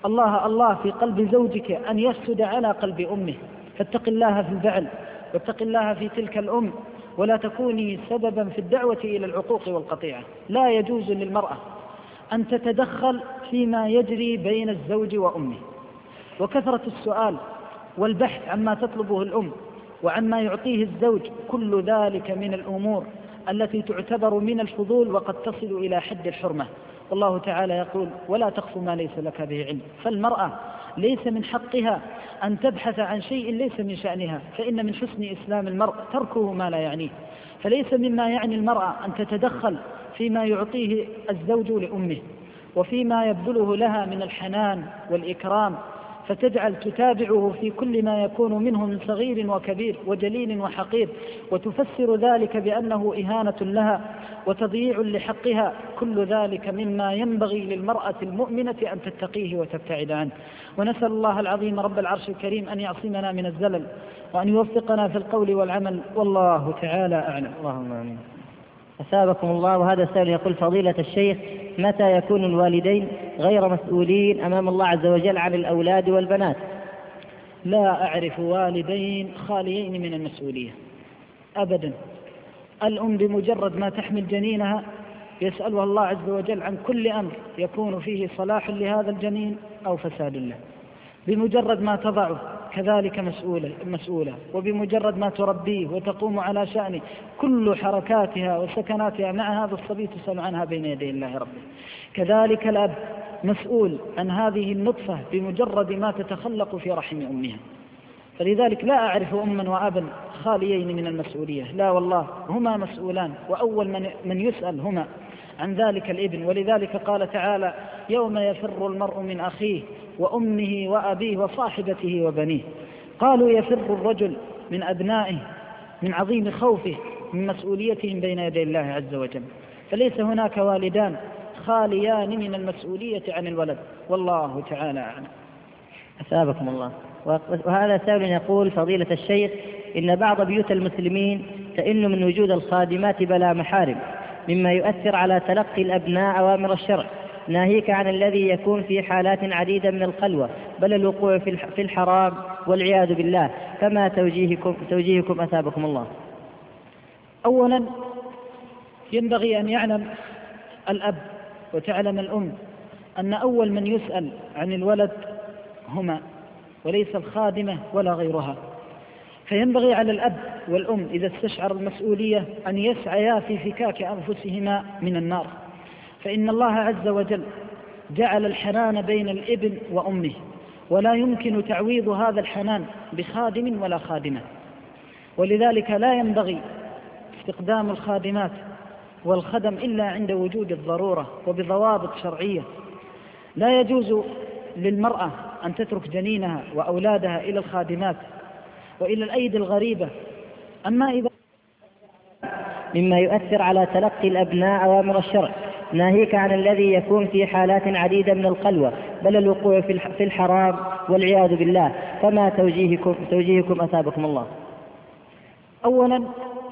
الله الله في قلب زوجك أن يسجد على قلب أمه، فاتق الله في البعل واتق الله في تلك الأم، ولا تكوني سببا في الدعوة إلى العقوق والقطيعة. لا يجوز للمرأة أن تتدخل فيما يجري بين الزوج وأمه. وكثرة السؤال والبحث عما تطلبه الأم وعما يعطيه الزوج، كل ذلك من الأمور التي تعتبر من الفضول وقد تصل إلى حد الحرمة. والله تعالى يقول: ولا تخف ما ليس لك به علم. فالمرأة ليس من حقها أن تبحث عن شيء ليس من شأنها، فإن من حسن إسلام المرء تركه ما لا يعنيه. فليس مما يعني المرأة أن تتدخل فيما يعطيه الزوج لأمه وفيما يبذله لها من الحنان والإكرام، فتجعل تتابعه في كل ما يكون منه من صغير وكبير وجليل وحقير، وتفسر ذلك بأنه إهانة لها وتضييع لحقها. كل ذلك مما ينبغي للمرأة المؤمنة أن تتقيه وتبتعد عنه. ونسأل الله العظيم رب العرش الكريم أن يعصمنا من الزلل وأن يوفقنا في القول والعمل، والله تعالى أعلم. اللهم آمين. أثابكم الله. وهذا السائل يقول: فضيلة الشيخ، متى يكون الوالدين غير مسؤولين أمام الله عز وجل عن الأولاد والبنات؟ لا أعرف والدين خاليين من المسؤولية أبدا. الأم بمجرد ما تحمل جنينها يسألها الله عز وجل عن كل أمر يكون فيه صلاح لهذا الجنين أو فساد له. بمجرد ما تضعه كذلك مسؤولة, مسؤولة وبمجرد ما تربيه وتقوم على شأنه، كل حركاتها وسكناتها مع هذا الصبي تسأل عنها بين يدي الله ربه. كذلك الأب مسؤول عن هذه النطفة بمجرد ما تتخلق في رحم أمها. فلذلك لا أعرف أما وأبا خاليين من المسؤولية، لا والله، هما مسؤولان، وأول من, من يسأل هما عن ذلك الابن. ولذلك قال تعالى: يوم يفر المرء من أخيه وأمه وأبيه وصاحبته وبنيه. قالوا: يفر الرجل من أبنائه من عظيم خوفه من مسؤوليتهم بين يدي الله عز وجل. فليس هناك والدان خاليان من المسؤولية عن الولد، والله تعالى أعلم. أثابكم الله. وهذا سائل يقول: فضيلة الشيخ، إن بعض بيوت المسلمين تئن من وجود الخادمات بلا محارم، مما يؤثر على تلقي الأبناء أوامر الشرع، ناهيك عن الذي يكون في حالات عديدة من الخلوة، بل الوقوع في الحرام والعياذ بالله. فما توجيهكم, توجيهكم أثابكم الله؟ أولا ينبغي أن يعلم الأب وتعلم الأم أن أول من يسأل عن الولد هما، وليس الخادمة ولا غيرها. فينبغي على الأب والأم إذا استشعر المسؤولية أن يسعيا في فكاك أنفسهما من النار، فإن الله عز وجل جعل الحنان بين الابن وأمه، ولا يمكن تعويض هذا الحنان بخادم ولا خادمة. ولذلك لا ينبغي استخدام الخادمات والخدم إلا عند وجود الضرورة وبضوابط شرعية. لا يجوز للمرأة أن تترك جنينها وأولادها إلى الخادمات وإلى الأيدي الغريبة. أما إذا مما يؤثر على تلقي الأبناء أوامر الشرع، ناهيك عن الذي يكون في حالات عديدة من الخلوة، بل الوقوع في الحرام والعياذ بالله. فما توجيهكم, توجيهكم أثابكم الله؟ أولا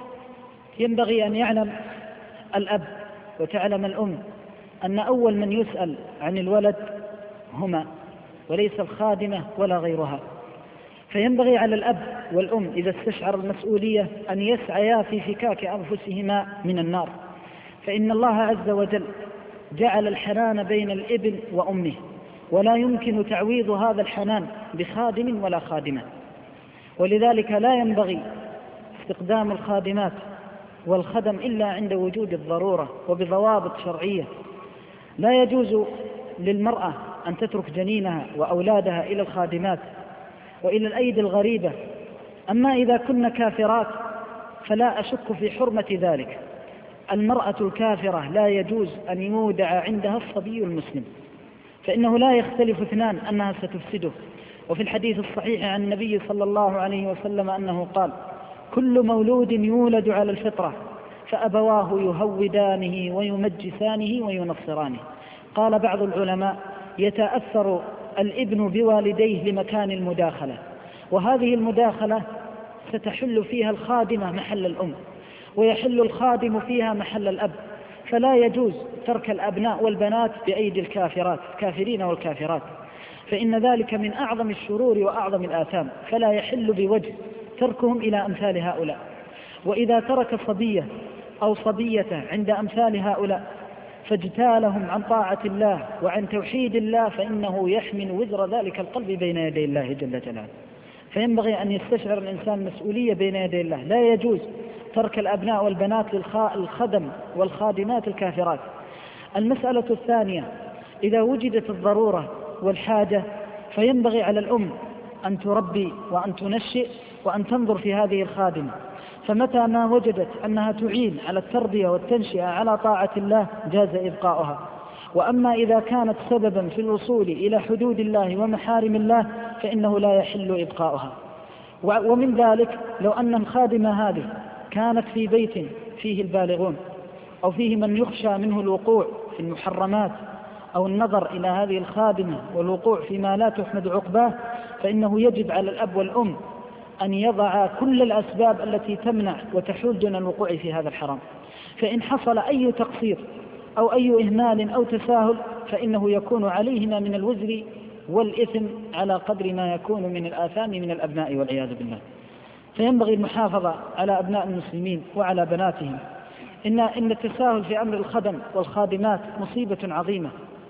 ينبغي أن يعلم الأب وتعلم الأم أن أول من يسأل عن الولد هما، وليس الخادمة ولا غيرها. فينبغي على الأب والأم إذا استشعر المسؤولية أن يسعيا في فكاك أنفسهما من النار، فإن الله عز وجل جعل الحنان بين الابن وأمه، ولا يمكن تعويض هذا الحنان بخادم ولا خادمة. ولذلك لا ينبغي استخدام الخادمات والخدم إلا عند وجود الضرورة وبضوابط شرعية. لا يجوز للمرأة أن تترك جنينها وأولادها إلى الخادمات وإلى الأيدي الغريبة. أما إذا كن كافرات فلا أشك في حرمة ذلك. المرأة الكافرة لا يجوز أن يودع عندها الصبي المسلم، فإنه لا يختلف اثنان أنها ستفسده. وفي الحديث الصحيح عن النبي صلى الله عليه وسلم أنه قال: كل مولود يولد على الفطرة فأبواه يهودانه ويمجسانه وينصرانه. قال بعض العلماء: يتأثر الابن بوالديه لمكان المداخلة، وهذه المداخلة ستحل فيها الخادمة محل الأم، ويحل الخادم فيها محل الأب. فلا يجوز ترك الأبناء والبنات بأيدي الكافرات الكافرين والكافرات. فإن ذلك من أعظم الشرور وأعظم الآثام، فلا يحل بوجه تركهم إلى أمثال هؤلاء. وإذا ترك صبية أو صبية عند أمثال هؤلاء فاجتالهم عن طاعة الله وعن توحيد الله فإنه يحمل وزر ذلك القلب بين يدي الله جل جلاله. فينبغي أن يستشعر الإنسان مسؤولية بين يدي الله. لا يجوز ترك الأبناء والبنات للخدم والخادمات الكافرات. المسألة الثانية، إذا وجدت الضرورة والحاجة فينبغي على الأم أن تربي وأن تنشئ وأن تنظر في هذه الخادمة، فمتى ما وجدت أنها تعين على التربية والتنشئة على طاعة الله جاز إبقاؤها. وأما إذا كانت سببا في الوصول إلى حدود الله ومحارم الله فإنه لا يحل إبقاؤها. ومن ذلك لو أن الخادمة هذه كانت في بيت فيه البالغون أو فيه من يخشى منه الوقوع في المحرمات أو النظر إلى هذه الخادمة والوقوع فيما لا تحمد عقباه، فإنه يجب على الأب والأم أن يضع كل الأسباب التي تمنع وتحول دون الوقوع في هذا الحرام. فإن حصل أي تقصير أو أي إهمال أو تساهل فإنه يكون عليهما من الوزر والإثم على قدر ما يكون من الآثام من الأبناء والعياذ بالله. فينبغي المحافظة على أبناء المسلمين وعلى بناتهم. إن, إن التساهل في أمر الخدم والخادمات مصيبة عظيمة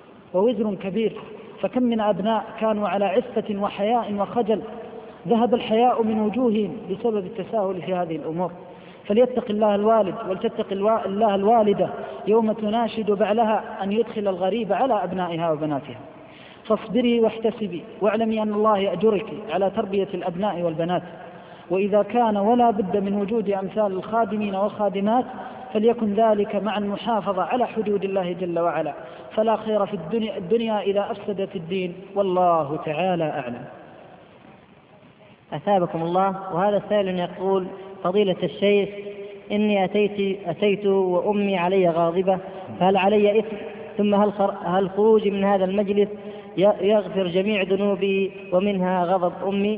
ووزر كبير، فكم من أبناء كانوا على عفة وحياء وخجل ذهب الحياء من وجوههم بسبب التساهل في هذه الأمور. فليتق الله الوالد ولتتق الله الوالدة يوم تناشد بعلها أن يدخل الغريب على أبنائها وبناتها. فاصبري واحتسبي واعلمي أن الله يأجرك على تربية الأبناء والبنات. وإذا كان ولا بد من وجود أمثال الخادمين والخادمات فليكن ذلك مع المحافظة على حدود الله جل وعلا، فلا خير في الدنيا, الدنيا إذا أفسدت الدين، والله تعالى أعلم. أثابكم الله. وهذا سائل يقول: فضيلة الشيخ، إني أتيت, أتيت وأمي علي غاضبة، فهل علي إثم؟ ثم هل, هل خروجي من هذا المجلس يغفر جميع ذنوبي ومنها غضب أمي؟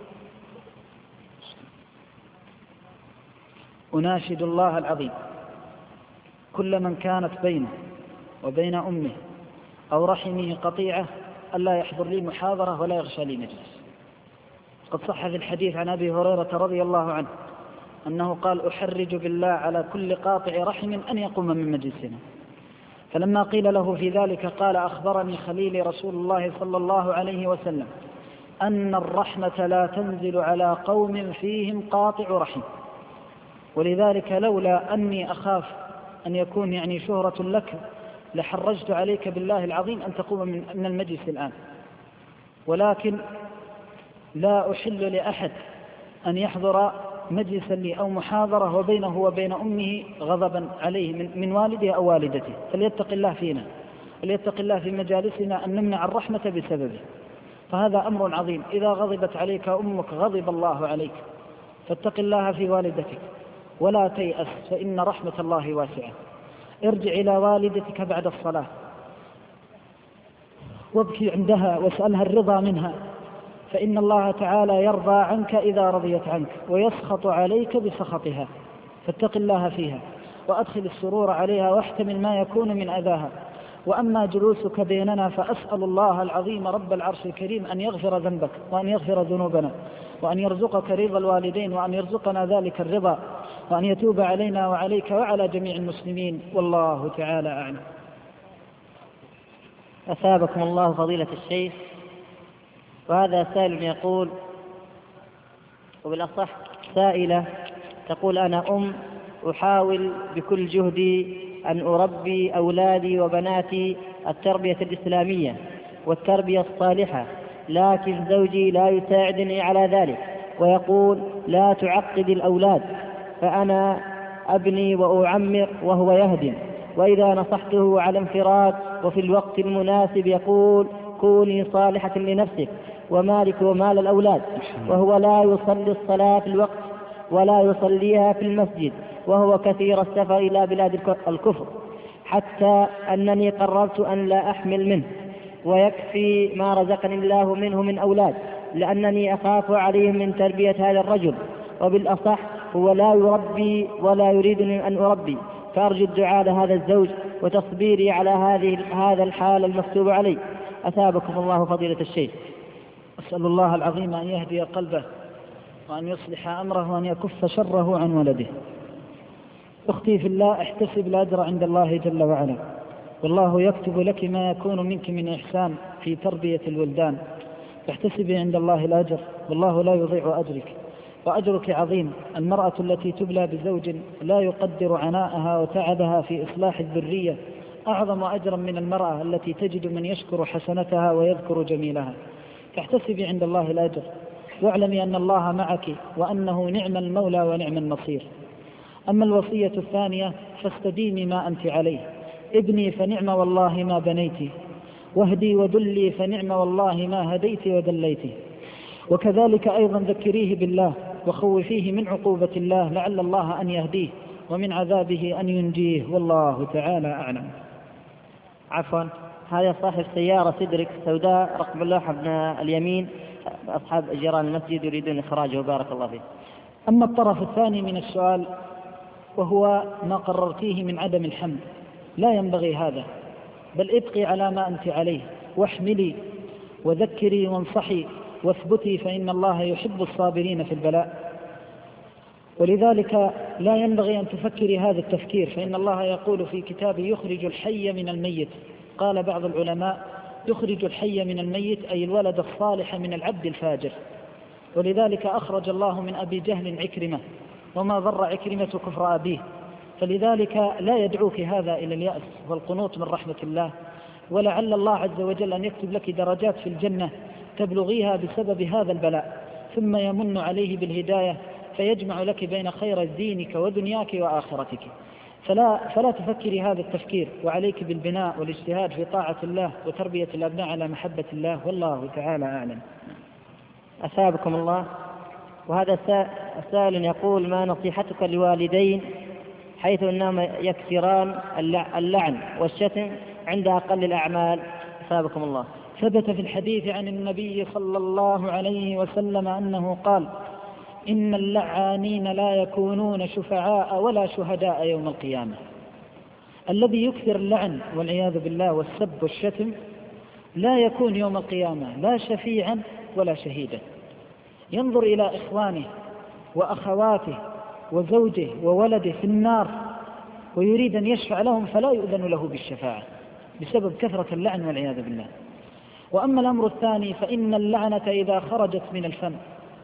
أناشد الله العظيم كل من كانت بينه وبين أمه أو رحمه قطيعة ألا يحضر لي محاضرة ولا يغشى لي مجلس. قد صح في الحديث عن أبي هريرة رضي الله عنه أنه قال: أحرج بالله على كل قاطع رحم أن يقوم من مجلسنا. فلما قيل له في ذلك قال: أخبرني خليلي رسول الله صلى الله عليه وسلم أن الرحمة لا تنزل على قوم فيهم قاطع رحم، ولذلك لولا أني أخاف أن يكون يعني شهرة لك لحرجت عليك بالله العظيم أن تقوم من المجلس الآن، ولكن لا أحل لأحد أن يحضر مجلسا لي أو محاضرة وبينه وبين أمه غضبا عليه من, من والده أو والدته. فليتق الله فينا وليتق الله في مجالسنا أن نمنع الرحمة بسببه، فهذا أمر عظيم. إذا غضبت عليك أمك غضب الله عليك، فاتق الله في والدتك ولا تيأس، فإن رحمة الله واسعة. ارجع إلى والدتك بعد الصلاة وابكي عندها واسألها الرضا منها، فإن الله تعالى يرضى عنك إذا رضيت عنك ويسخط عليك بسخطها، فاتق الله فيها وأدخل السرور عليها واحتمل ما يكون من أذاها. وأما جلوسك بيننا فأسأل الله العظيم رب العرش الكريم أن يغفر ذنبك وأن يغفر ذنوبنا وأن يرزقك رضا الوالدين وأن يرزقنا ذلك الرضا وأن يتوب علينا وعليك وعلى جميع المسلمين، والله تعالى أعلم. أثابكم الله فضيلة الشيخ. وهذا سائل يقول، وبالأصح سائلة تقول: أنا أم أحاول بكل جهدي أن أربي أولادي وبناتي التربية الإسلامية والتربية الصالحة، لكن زوجي لا يساعدني على ذلك ويقول: لا تعقد الأولاد، فأنا أبني وأعمر وهو يهدم. وإذا نصحته على انفراد وفي الوقت المناسب يقول: كوني صالحة لنفسك ومالك ومال الأولاد، وهو لا يصلي الصلاة في الوقت ولا يصليها في المسجد، وهو كثير السفر إلى بلاد الكفر، حتى أنني قررت أن لا أحمل منه ويكفي ما رزقني الله منه من أولاد، لأنني أخاف عليهم من تربية هذا الرجل، وبالأصح هو لا يربي ولا يريدني أن أربي. فأرجو الدعاء لهذا الزوج وتصبيري على هذه هذا الحال المكتوب علي، أثابكم الله فضيلة الشيخ. أسأل الله العظيم أن يهدي قلبه وأن يصلح أمره وأن يكف شره عن ولده. أختي في الله، احتسب الأجر عند الله جل وعلا، والله يكتب لك ما يكون منك من إحسان في تربية الولدان، فاحتسبي عند الله الأجر، والله لا يضيع أجرك، وأجرك عظيم. المرأة التي تبلى بزوج لا يقدر عناءها وتعبها في إصلاح الذرية أعظم أجرا من المرأة التي تجد من يشكر حسنتها ويذكر جميلها، فاحتسبي عند الله الأجر، واعلمي أن الله معك وأنه نعم المولى ونعم النصير. أما الوصية الثانية فاستديمي ما أنت عليه، ابني فنعم والله ما بنيتي، واهدي ودلي فنعم والله ما هديت ودليتي. وكذلك أيضا ذكريه بالله وخوفيه من عقوبة الله لعل الله أن يهديه ومن عذابه أن ينجيه، والله تعالى أعلم. عفوا، هذا صاحب سيارة سيدريك سوداء رقم اللوحة ابن اليمين، أصحاب جيران المسجد يريدون إخراجه، بارك الله فيه. أما الطرف الثاني من السؤال وهو ما قررتيه من عدم الحمد، لا ينبغي هذا، بل ابقي على ما أنت عليه، واحملي وذكري وانصحي واثبتي، فإن الله يحب الصابرين في البلاء. ولذلك لا ينبغي أن تفكري هذا التفكير، فإن الله يقول في كتابه يخرج الحي من الميت. قال بعض العلماء يخرج الحي من الميت أي الولد الصالح من العبد الفاجر، ولذلك أخرج الله من أبي جهل عكرمة، وما ضر عكرمة كفر أبيه، فلذلك لا يدعوك هذا إلى اليأس والقنوط من رحمة الله، ولعل الله عز وجل أن يكتب لك درجات في الجنة تبلغيها بسبب هذا البلاء، ثم يمن عليه بالهداية فيجمع لك بين خير دينك ودنياك وآخرتك. فلا, فلا تفكري هذا التفكير، وعليك بالبناء والاجتهاد في طاعة الله وتربية الأبناء على محبة الله، والله تعالى أعلم. أثابكم الله. وهذا سائل يقول: ما نصيحتك لوالدين حيث أنهم يكثران اللعن والشتم عند أقل الأعمال؟ أثابكم الله. ثبت في الحديث عن النبي صلى الله عليه وسلم أنه قال: إن اللعانين لا يكونون شفعاء ولا شهداء يوم القيامة. الذي يكثر اللعن والعياذ بالله والسب والشتم لا يكون يوم القيامة لا شفيعا ولا شهيدا. ينظر إلى إخوانه وأخواته وزوجه وولده في النار ويريد أن يشفع لهم فلا يؤذن له بالشفاعة بسبب كثرة اللعن والعياذ بالله. وأما الأمر الثاني فإن اللعنة إذا خرجت من الفم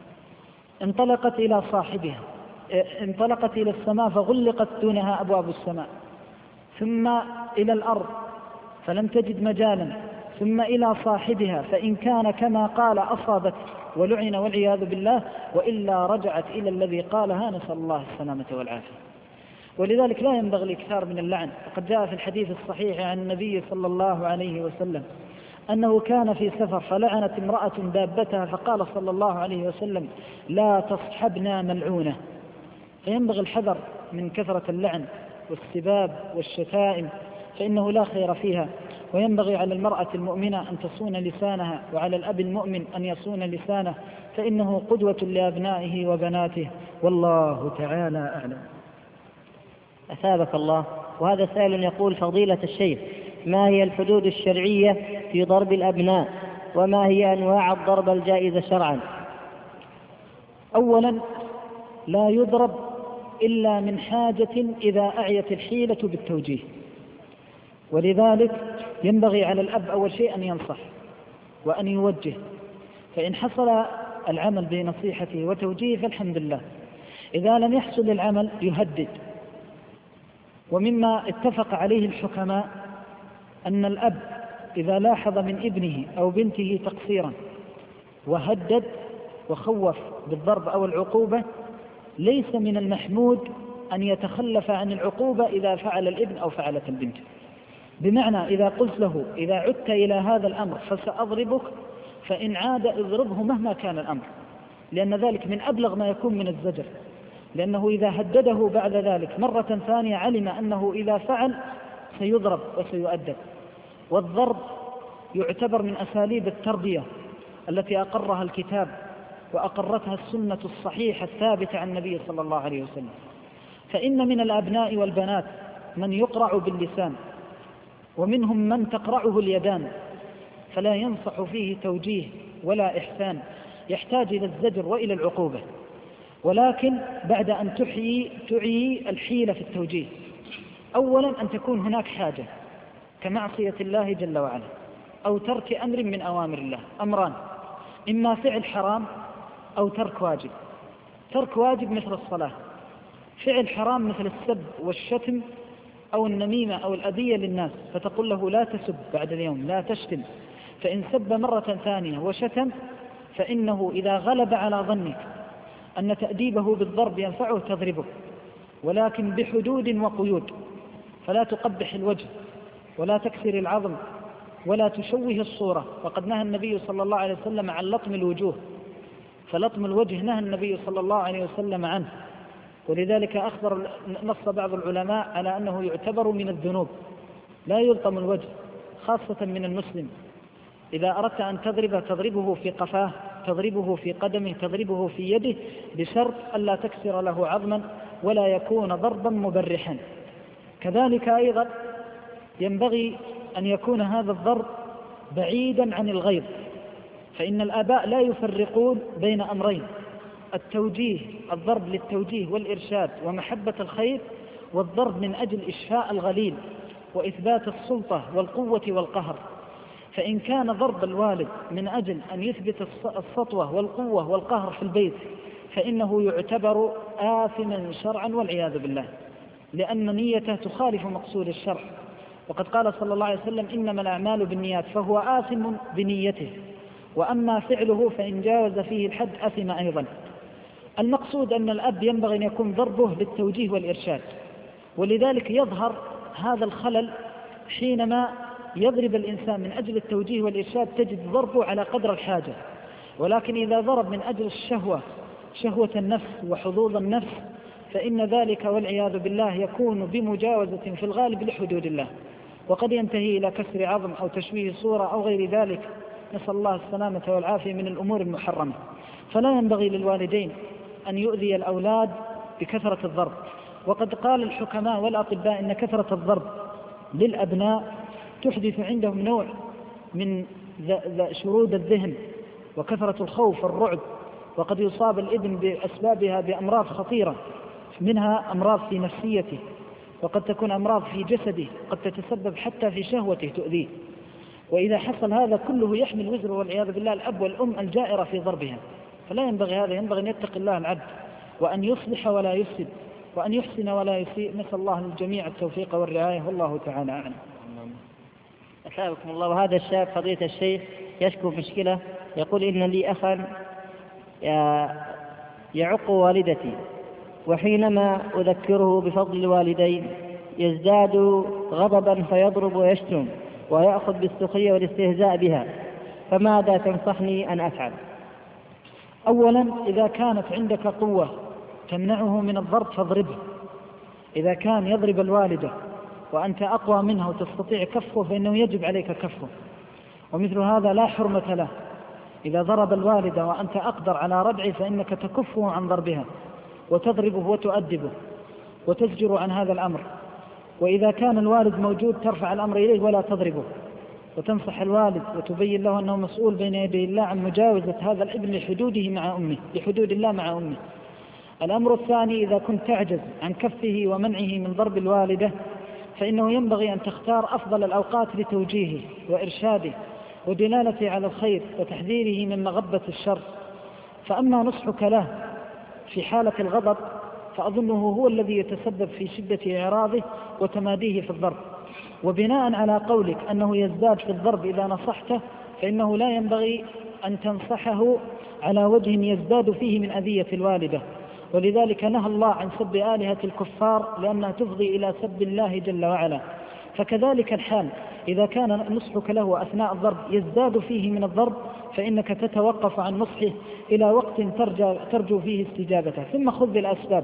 انطلقت إلى صاحبها، انطلقت إلى السماء فغلقت دونها أبواب السماء، ثم إلى الأرض فلم تجد مجالا، ثم إلى صاحبها فإن كان كما قال أصابت ولعن والعياذ بالله، وإلا رجعت إلى الذي قالها، نسأل الله السلامة والعافية. ولذلك لا ينبغي الإكثار من اللعن. وقد جاء في الحديث الصحيح عن النبي صلى الله عليه وسلم أنه كان في سفر فلعنت امرأة دابتها فقال صلى الله عليه وسلم: لا تصحبنا ملعونة. فينبغي الحذر من كثرة اللعن والسباب والشتائم، فإنه لا خير فيها. وينبغي على المرأة المؤمنة أن تصون لسانها، وعلى الأب المؤمن أن يصون لسانه، فإنه قدوة لأبنائه وبناته، والله تعالى أعلم. أثابك الله. وهذا سائل يقول: فضيلة الشيخ، ما هي الحدود الشرعية في ضرب الأبناء، وما هي أنواع الضرب الجائزة شرعا؟ أولا، لا يضرب إلا من حاجة إذا أعيت الحيلة بالتوجيه، ولذلك ينبغي على الأب أول شيء أن ينصح وأن يوجه، فإن حصل العمل بنصيحته وتوجيه فالحمد لله. إذا لم يحصل العمل يهدد. ومما اتفق عليه الحكماء أن الأب إذا لاحظ من ابنه أو بنته تقصيرا وهدد وخوف بالضرب أو العقوبة، ليس من المحمود أن يتخلف عن العقوبة إذا فعل الابن أو فعلت البنت. بمعنى إذا قلت له: إذا عدت إلى هذا الأمر فسأضربك، فإن عاد اضربه مهما كان الأمر، لأن ذلك من أبلغ ما يكون من الزجر، لأنه إذا هدده بعد ذلك مرة ثانية علم أنه إذا فعل سيضرب وسيؤدب. والضرب يعتبر من أساليب التربية التي أقرها الكتاب وأقرتها السنة الصحيحة الثابتة عن النبي صلى الله عليه وسلم. فإن من الأبناء والبنات من يقرع باللسان، ومنهم من تقرعه اليدان، فلا ينصح فيه توجيه ولا إحسان، يحتاج إلى الزجر وإلى العقوبة، ولكن بعد أن تحيي تعيي الحيلة في التوجيه. أولا أن تكون هناك حاجة كمعصية الله جل وعلا أو ترك أمر من أوامر الله، أمران: إما فعل حرام أو ترك واجب. ترك واجب مثل الصلاة، فعل حرام مثل السب والشتم أو النميمة أو الأذية للناس، فتقول له لا تسب بعد اليوم، لا تشتم. فإن سب مرة ثانية وشتم فإنه إذا غلب على ظنك أن تأديبه بالضرب ينفعه تضربه، ولكن بحدود وقيود، فلا تقبح الوجه ولا تكسر العظم ولا تشوه الصورة. وقد نهى النبي صلى الله عليه وسلم عن لطم الوجوه، فلطم الوجه نهى النبي صلى الله عليه وسلم عنه، ولذلك أخبر نص بعض العلماء على أنه يعتبر من الذنوب، لا يلطم الوجه خاصة من المسلم. إذا أردت أن تضرب تضربه في قفاه، تضربه في قدمه، تضربه في يده، بشرط ألا تكسر له عظما ولا يكون ضربا مبرحا. كذلك أيضا ينبغي أن يكون هذا الضرب بعيدا عن الغيظ، فإن الآباء لا يفرقون بين أمرين: التوجيه، الضرب للتوجيه والإرشاد ومحبة الخير، والضرب من أجل إشفاء الغليل وإثبات السلطة والقوة والقهر. فإن كان ضرب الوالد من أجل أن يثبت السطوة والقوة والقهر في البيت فإنه يعتبر آثما شرعا والعياذ بالله، لأن نيته تخالف مقصود الشرع. وقد قال صلى الله عليه وسلم: إنما الأعمال بالنيات، فهو آثم بنيته، وأما فعله فإن جاوز فيه الحد أثم أيضا. المقصود أن الأب ينبغي أن يكون ضربه للتوجيه والإرشاد، ولذلك يظهر هذا الخلل حينما يضرب الإنسان من أجل التوجيه والإرشاد، تجد ضربه على قدر الحاجة. ولكن إذا ضرب من أجل الشهوة، شهوة النفس وحظوظ النفس، فإن ذلك والعياذ بالله يكون بمجاوزة في الغالب لحدود الله، وقد ينتهي إلى كسر عظم أو تشويه صورة أو غير ذلك، نسأل الله السلامة والعافية من الأمور المحرمة. فلا ينبغي للوالدين أن يؤذي الأولاد بكثرة الضرب. وقد قال الحكماء والأطباء إن كثرة الضرب للأبناء تحدث عندهم نوع من شرود الذهن وكثرة الخوف والرعب، وقد يصاب الابن بأسبابها بأمراض خطيرة، منها أمراض في نفسيته، وقد تكون أمراض في جسده، قد تتسبب حتى في شهوته تؤذيه. وإذا حصل هذا كله يحمل وزر والعياذ بالله الأب والأم الجائرة في ضربها. فلا ينبغي هذا، ينبغي أن يتقي الله العبد وأن يصلح ولا يفسد وأن يحسن ولا يسيء. نسأل الله للجميع التوفيق والرعاية، والله تعالى أعلم. أثابكم الله. وهذا الشاب فضيلة الشيخ يشكو مشكلة، يقول: إن لي أخا يعق والدتي، وحينما أذكره بفضل الوالدين يزداد غضبا فيضرب ويشتم ويأخذ بالسخرية والاستهزاء بها، فماذا تنصحني أن أفعل؟ أولا، إذا كانت عندك قوة تمنعه من الضرب فاضربه. إذا كان يضرب الوالدة وأنت أقوى منها وتستطيع كفه فإنه يجب عليك كفه، ومثل هذا لا حرمة له. إذا ضرب الوالدة وأنت أقدر على ردعه فإنك تكفه عن ضربها وتضربه وتؤدبه وتزجر عن هذا الأمر. وإذا كان الوالد موجود ترفع الأمر إليه ولا تضربه، وتنصح الوالد وتبين له أنه مسؤول بين يدي الله عن مجاوزة هذا الابن لحدوده مع أمه، لحدود الله مع أمه. الأمر الثاني: إذا كنت تعجز عن كفه ومنعه من ضرب الوالدة فإنه ينبغي أن تختار أفضل الأوقات لتوجيهه وإرشاده ودلالته على الخير وتحذيره من مغبة الشر. فأما نصحك له في حالة الغضب فأظنه هو الذي يتسبب في شدة إعراضه وتماديه في الضرب. وبناء على قولك أنه يزداد في الضرب إذا نصحته، فإنه لا ينبغي أن تنصحه على وجه يزداد فيه من أذية الوالدة، ولذلك نهى الله عن سب آلهة الكفار لأنها تفضي إلى سب الله جل وعلا. فكذلك الحال إذا كان نصحك له أثناء الضرب يزداد فيه من الضرب، فإنك تتوقف عن نصحه إلى وقت ترجو فيه استجابته، ثم خذ بالأسباب.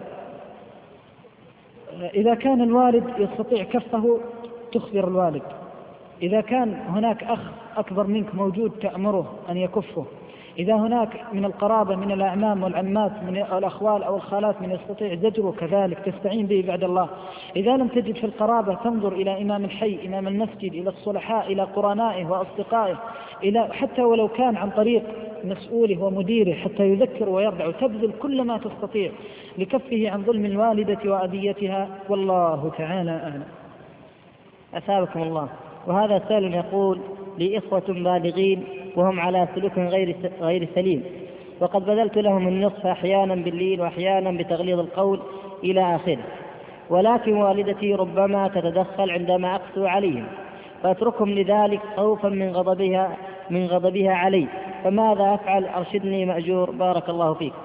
إذا كان الوالد يستطيع كفه تخبر الوالد، إذا كان هناك أخ أكبر منك موجود تأمره أن يكفه، إذا هناك من القرابة من الأعمام والعمات من الأخوال أو الخالات من يستطيع زجره كذلك تستعين به بعد الله. إذا لم تجد في القرابة تنظر إلى إمام الحي، إمام المسجد، إلى الصلحاء، إلى قرنائه وأصدقائه، إلى حتى ولو كان عن طريق مسؤوله ومديره حتى يذكر ويرضع، وتبذل كل ما تستطيع لكفه عن ظلم الوالدة وأذيتها، والله تعالى أعلم. أثابكم الله. وهذا سائل يقول: لي إخوة بالغين وهم على سلوك غير غير سليم، وقد بذلت لهم النصح أحيانا باللين وأحيانا بتغليظ القول إلى آخره، ولكن والدتي ربما تتدخل عندما أقسو عليهم فأتركهم لذلك خوفا من غضبها من غضبها علي، فماذا أفعل؟ أرشدني مأجور، بارك الله فيك.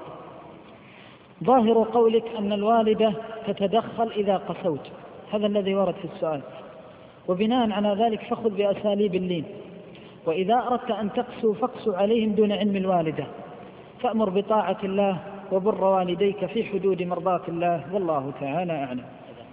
ظاهر قولك أن الوالدة تتدخل إذا قسوت، هذا الذي ورد في السؤال، وبناء على ذلك فخذ بأساليب اللين. وإذا أردت أن تقسو فاقسو عليهم دون علم الوالدة، فأمر بطاعة الله وبر والديك في حدود مرضاة الله، والله تعالى أعلم.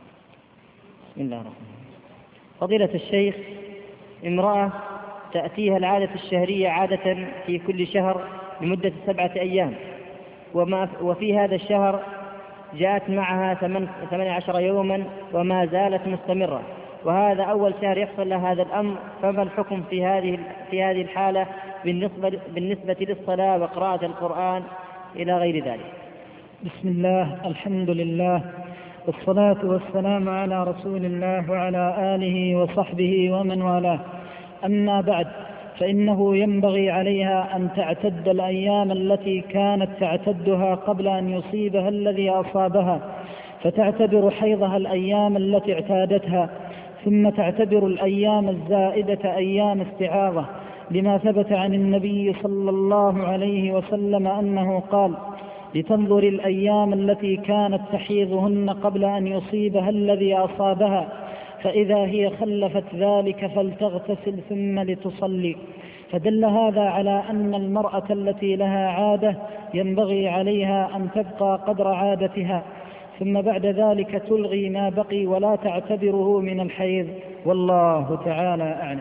بسم الله الرحمن الرحيم. فضيلة الشيخ، امرأة تأتيها العادة الشهرية عادة في كل شهر لمدة سبعة أيام، وما وفي هذا الشهر جاءت معها ثمانية عشر يوما وما زالت مستمرة، وهذا أول شهر يحصل لها هذا الأمر، فما الحكم في هذه في هذه الحالة بالنسبة بالنسبة للصلاة وقراءة القرآن إلى غير ذلك؟ بسم الله، الحمد لله، والصلاة والسلام على رسول الله وعلى آله وصحبه ومن والاه. أما بعد، فإنه ينبغي عليها أن تعتد الأيام التي كانت تعتدها قبل أن يصيبها الذي أصابها، فتعتبر حيضها الأيام التي اعتادتها، ثم تعتبر الأيام الزائدة أيام استعاضة، لما ثبت عن النبي صلى الله عليه وسلم أنه قال: لتنظر الأيام التي كانت تحيضهن قبل أن يصيبها الذي أصابها، فإذا هي خلفت ذلك فلتغتسل ثم لتصلي. فدل هذا على أن المرأة التي لها عادة ينبغي عليها أن تبقى قدر عادتها، ثم بعد ذلك تلغي ما بقي ولا تعتبره من الحيض، والله تعالى أعلم.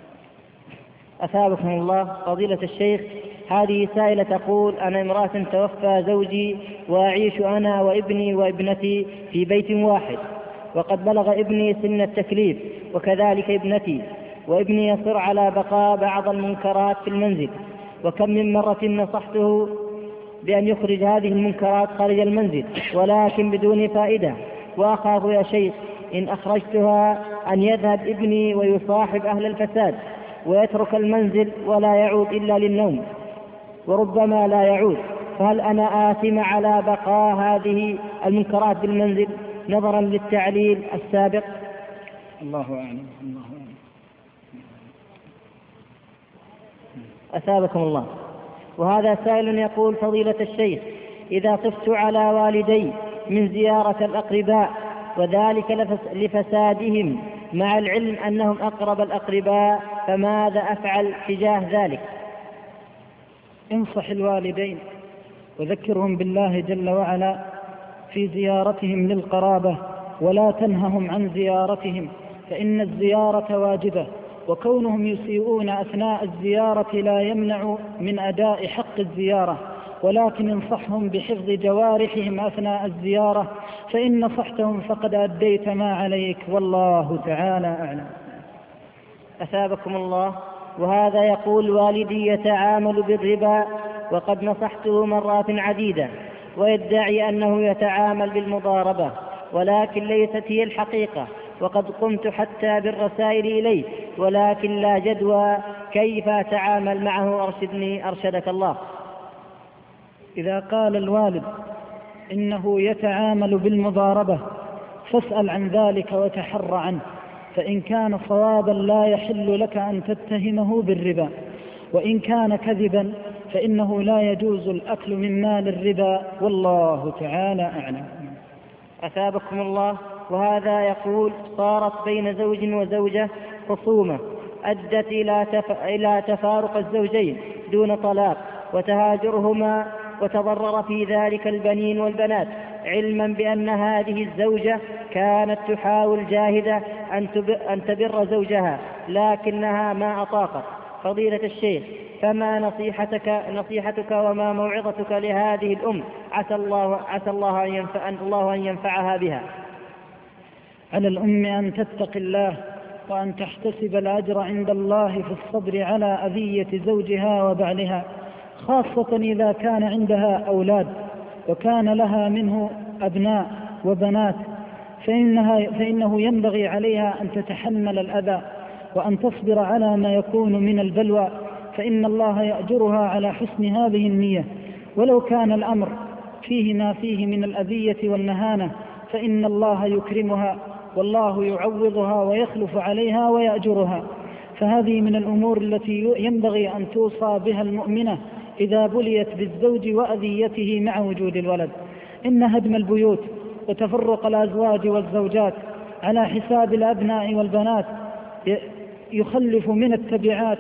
أثابكم الله. فضيلة الشيخ، هذه سائلة تقول: أنا امرأة توفى زوجي وأعيش أنا وابني وابنتي في بيت واحد، وقد بلغ ابني سن التكليف وكذلك ابنتي، وابني يصر على بقاء بعض المنكرات في المنزل، وكم من مرة نصحته بأن يخرج هذه المنكرات خارج المنزل ولكن بدون فائدة، وأخاف يا شيخ إن أخرجتها أن يذهب ابني ويصاحب أهل الفساد ويترك المنزل ولا يعود إلا للنوم، وربما لا يعود، فهل أنا آثم على بقاء هذه المنكرات بالمنزل نظرا للتعليل السابق؟ الله أعلم. الله أعلم. أثابكم الله. وهذا سائل يقول: فضيلة الشيخ، إذا خفت على والدي من زيارة الأقرباء وذلك لفسادهم مع العلم أنهم أقرب الأقرباء، فماذا أفعل تجاه ذلك؟ انصح الوالدين وذكرهم بالله جل وعلا في زيارتهم للقرابة، ولا تنههم عن زيارتهم، فإن الزيارة واجبة، وكونهم يسيئون أثناء الزيارة لا يمنع من أداء حق الزيارة، ولكن انصحهم بحفظ جوارحهم أثناء الزيارة، فإن نصحتهم فقد أديت ما عليك، والله تعالى أعلم. أثابكم الله. وهذا يقول: والدي يتعامل بالربا وقد نصحته مرات عديدة، ويدعي أنه يتعامل بالمضاربة، ولكن ليست هي الحقيقة، وقد قمت حتى بالرسائل إليه ولكن لا جدوى، كيف أتعامل معه؟ أرشدني أرشدك الله. إذا قال الوالد إنه يتعامل بالمضاربة فاسأل عن ذلك وتحر عنه، فإن كان صوابا لا يحل لك أن تتهمه بالربا، وإن كان كذبا فإنه لا يجوز الأكل من مال الربا، والله تعالى أعلم. أثابكم الله. وهذا يقول: صارت بين زوج وزوجة خصومة أدت إلى, تف... إلى تفارق الزوجين دون طلاق وتهاجرهما، وتضرر في ذلك البنين والبنات، علما بأن هذه الزوجة كانت تحاول جاهدة أن, تب... أن تبر زوجها لكنها ما أطاقت. فضيلة الشيخ، فما نصيحتك نصيحتك وما موعظتك لهذه الأم عسى الله عسى الله أن ينفع الله أن ينفعها بها؟ على الأم أن تتقي الله وأن تحتسب الأجر عند الله في الصبر على أذية زوجها وبعلها، خاصة إذا كان عندها أولاد وكان لها منه أبناء وبنات، فإنها فإنه ينبغي عليها أن تتحمل الأذى وأن تصبر على ما يكون من البلوى، فإن الله يأجرها على حسن هذه النية، ولو كان الأمر فيه ما فيه من الأذية والمهانة فإن الله يكرمها والله يعوضها ويخلف عليها ويأجرها. فهذه من الأمور التي ينبغي أن توصى بها المؤمنة إذا بليت بالزوج وأذيته مع وجود الولد. إن هدم البيوت وتفرق الأزواج والزوجات على حساب الأبناء والبنات يخلف من التبعات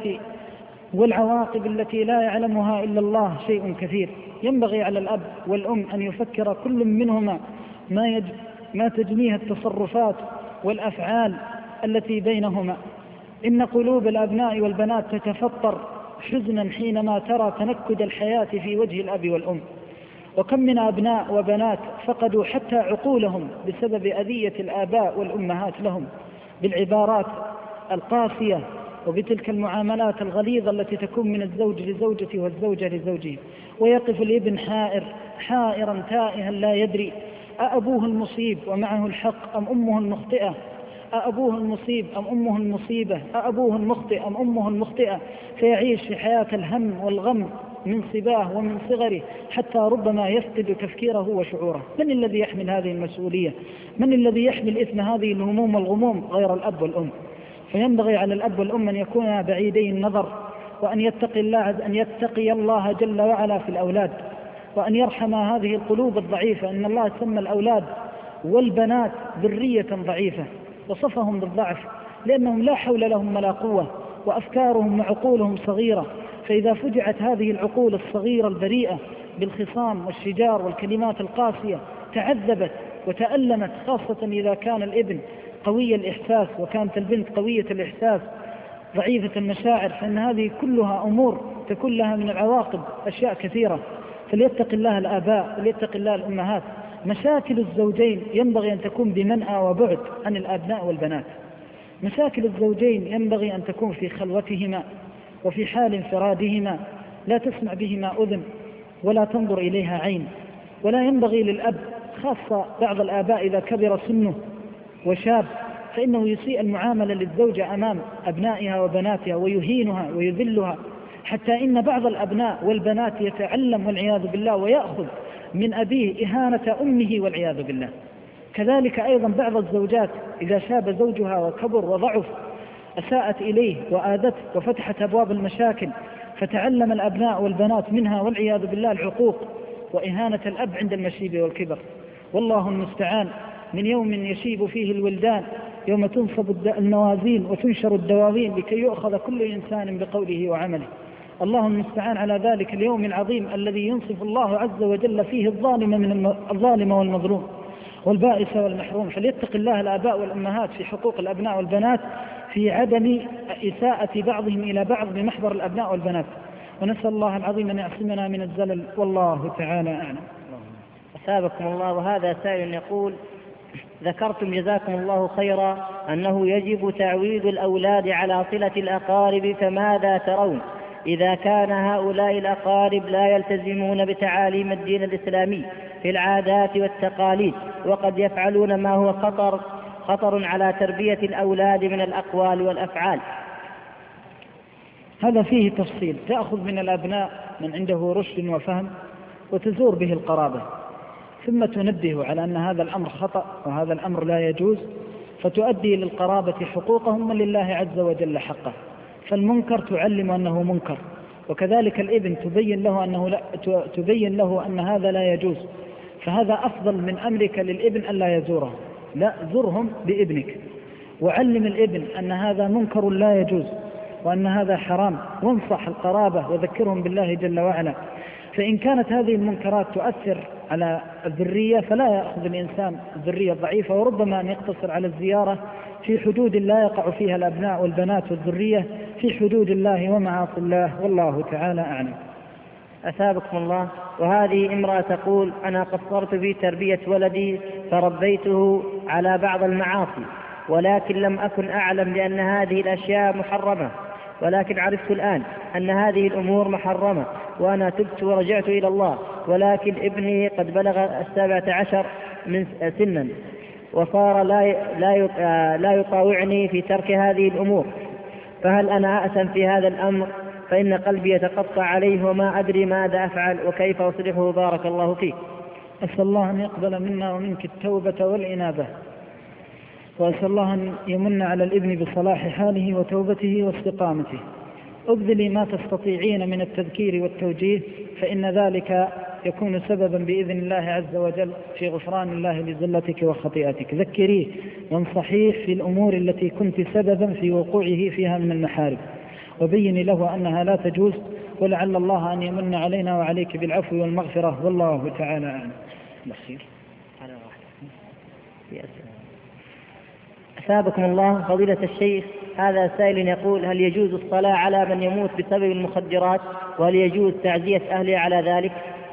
والعواقب التي لا يعلمها إلا الله شيء كثير. ينبغي على الأب والأم أن يفكر كل منهما ما, يج... ما تجنيها التصرفات والأفعال التي بينهما. إن قلوب الأبناء والبنات تتفطر حزنا حينما ترى تنكد الحياة في وجه الأب والأم، وكم من أبناء وبنات فقدوا حتى عقولهم بسبب أذية الآباء والأمهات لهم بالعبارات القاسية وبتلك المعاملات الغليظة التي تكون من الزوج لزوجته والزوجة لزوجه. ويقف الابن حائر حائرا تائها لا يدري أأبوه المصيب ومعه الحق أم أمه المخطئة، أأبوه المصيب أم أمه المصيبة، أأبوه المخطئ أم أمه المخطئة، فيعيش في حياة الهم والغم من صباه ومن صغره حتى ربما يفقد تفكيره وشعوره. من الذي يحمل هذه المسؤولية؟ من الذي يحمل إثم هذه الهموم والغموم غير الأب والأم؟ فينبغي على الأب والأم أن يكونا بعيدي النظر، وأن يتقي الله أن يتقي الله جل وعلا في الأولاد، وأن يرحم هذه القلوب الضعيفة. إن الله سمى الأولاد والبنات ذرية ضعيفة وصفهم بالضعف، لأنهم لا حول لهم ولا قوة وأفكارهم وعقولهم صغيرة. فإذا فجعت هذه العقول الصغيرة البريئة بالخصام والشجار والكلمات القاسية تعذبت وتألمت، خاصة إذا كان الابن قوي الإحساس وكانت البنت قوية الإحساس ضعيفة المشاعر، فإن هذه كلها أمور تكون لها من العواقب أشياء كثيرة. فليتق الله الآباء وليتق الله الأمهات. مشاكل الزوجين ينبغي أن تكون بمنأى وبعد عن الأبناء والبنات. مشاكل الزوجين ينبغي أن تكون في خلوتهما وفي حال انفرادهما، لا تسمع بهما أذن ولا تنظر إليها عين. ولا ينبغي للأب، خاصة بعض الآباء إذا كبر سنه وشاب، فإنه يسيء المعاملة للزوجة أمام أبنائها وبناتها ويهينها ويذلها، حتى إن بعض الأبناء والبنات يتعلم والعياذ بالله ويأخذ من أبيه إهانة أمه والعياذ بالله. كذلك أيضا بعض الزوجات إذا شاب زوجها وكبر وضعف أساءت إليه وآذته وفتحت أبواب المشاكل، فتعلم الأبناء والبنات منها والعياذ بالله العقوق وإهانة الأب عند المشيب والكبر. والله المستعان. من يوم يشيب فيه الولدان يوم تنصب الموازين وتنشر الدواوين لكي يؤخذ كل إنسان بقوله وعمله. الله المستعان على ذلك اليوم العظيم الذي ينصف الله عز وجل فيه الظالم من الظالم والمظلوم والبائس والمحروم. فليتق الله الآباء والأمهات في حقوق الأبناء والبنات، في عدم إساءة بعضهم إلى بعض بمحضر الأبناء والبنات. ونسأل الله العظيم أن يعصمنا من الزلل، والله تعالى أعلم. أثابكم الله. وهذا سائل يقول: ذكرتم جزاكم الله خيرا أنه يجب تعويد الأولاد على صلة الأقارب، فماذا ترون إذا كان هؤلاء الأقارب لا يلتزمون بتعاليم الدين الإسلامي في العادات والتقاليد، وقد يفعلون ما هو خطر خطر على تربية الأولاد من الأقوال والأفعال؟ هذا فيه تفصيل. تأخذ من الأبناء من عنده رشد وفهم وتزور به القرابة، ثم تنبه على أن هذا الأمر خطأ وهذا الأمر لا يجوز، فتؤدي للقرابة حقوقهم ولله عز وجل حقه. فالمنكر تعلم أنه منكر، وكذلك الابن تبين له أنه لا تبين له أن هذا لا يجوز. فهذا أفضل من أمرك للابن ألا يزوره، لا زرهم بابنك وعلم الابن أن هذا منكر لا يجوز وأن هذا حرام، وانصح القرابة وذكرهم بالله جل وعلا. فإن كانت هذه المنكرات تؤثر على الذرية فلا يأخذ الإنسان الذرية الضعيفة، وربما أن يقتصر على الزيارة في حدود لا يقع فيها الأبناء والبنات والذرية، في حدود الله ومعاصي الله، والله تعالى أعلم. أثابكم الله. وهذه امرأة تقول: أنا قصرت في تربية ولدي فربيته على بعض المعاصي، ولكن لم أكن أعلم لأن هذه الأشياء محرمة، ولكن عرفت الآن أن هذه الأمور محرمة، وأنا تبت ورجعت إلى الله، ولكن ابني قد بلغ السابعة عشر من سنا وصار لا لا يطاوعني في ترك هذه الأمور، فهل أنا أأثم في هذا الأمر؟ فإن قلبي يتقطع عليه وما أدري ماذا أفعل وكيف أصلحه، بارك الله فيك. أسأل الله أن يقبل منا ومنك التوبة والإنابة، وأسأل الله أن يمن على الابن بصلاح حاله وتوبته واستقامته. أبذلي ما تستطيعين من التذكير والتوجيه، فإن ذلك يكون سببا بإذن الله عز وجل في غفران الله لزلتك وخطيئتك. ذكريه وانصحيه في الأمور التي كنت سببا في وقوعه فيها من المحارم، وبيني له أنها لا تجوز، ولعل الله أن يمن علينا وعليك بالعفو والمغفرة، والله تعالى أعلم. الأخير أثابكم الله. فضيلة الشيخ، هذا سائل يقول: هل يجوز الصلاة على من يموت بسبب المخدرات، وهل يجوز تعزية أهله على ذلك؟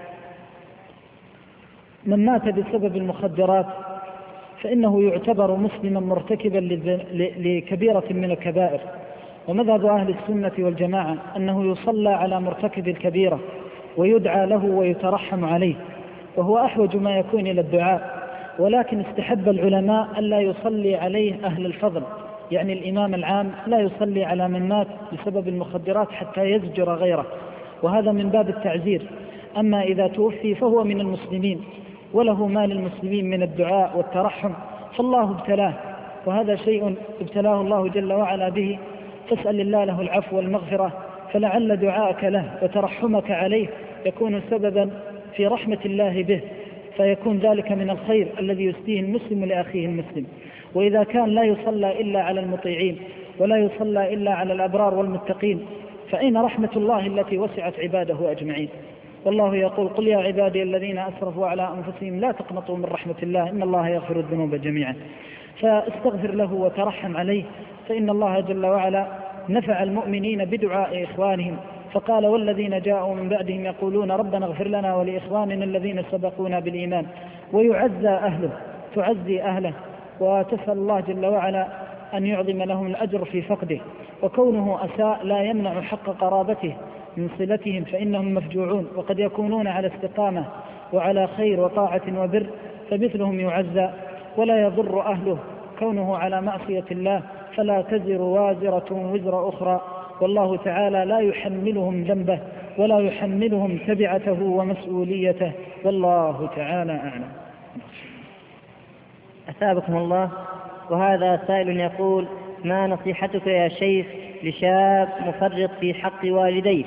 من مات بسبب المخدرات فإنه يعتبر مسلما مرتكبا لكبيرة من الكبائر، ومذهب أهل السنة والجماعة أنه يصلى على مرتكب الكبيرة ويدعى له ويترحم عليه، وهو أحوج ما يكون إلى الدعاء، ولكن استحب العلماء ألا يصلي عليه أهل الفضل، يعني الإمام العام لا يصلي على من مات بسبب المخدرات حتى يزجر غيره، وهذا من باب التعزير. أما إذا توفي فهو من المسلمين وله ما للمسلمين من الدعاء والترحم، فالله ابتلاه، وهذا شيء ابتلاه الله جل وعلا به، فاسأل الله له العفو والمغفرة، فلعل دعاءك له وترحمك عليه يكون سببا في رحمة الله به، فيكون ذلك من الخير الذي يسديه المسلم لأخيه المسلم. وإذا كان لا يصلى إلا على المطيعين ولا يصلى إلا على الأبرار والمتقين، فأين رحمة الله التي وسعت عباده أجمعين؟ والله يقول: قل يا عبادي الذين أسرفوا على أنفسهم لا تقنطوا من رحمة الله إن الله يغفر الذنوب جميعا. فاستغفر له وترحم عليه، فإن الله جل وعلا نفع المؤمنين بدعاء إخوانهم، فقال: والذين جاءوا من بعدهم يقولون ربنا اغفر لنا ولإخواننا الذين سبقونا بالإيمان. ويعزى أهله، تعزي أهله، وتسأل الله جل وعلا أن يعظم لهم الأجر في فقده. وكونه أساء لا يمنع حق قرابته من صلتهم، فإنهم مفجوعون وقد يكونون على استقامة وعلى خير وطاعة وبر، فمثلهم يعزى ولا يضر أهله كونه على معصية الله، فلا تزر وازرة وزر أخرى، والله تعالى لا يحملهم ذنبه ولا يحملهم تبعته ومسؤوليته، والله تعالى أعلم. أثابكم الله. وهذا سائل يقول: ما نصيحتك يا شيخ لشاب مفرط في حق والديه؟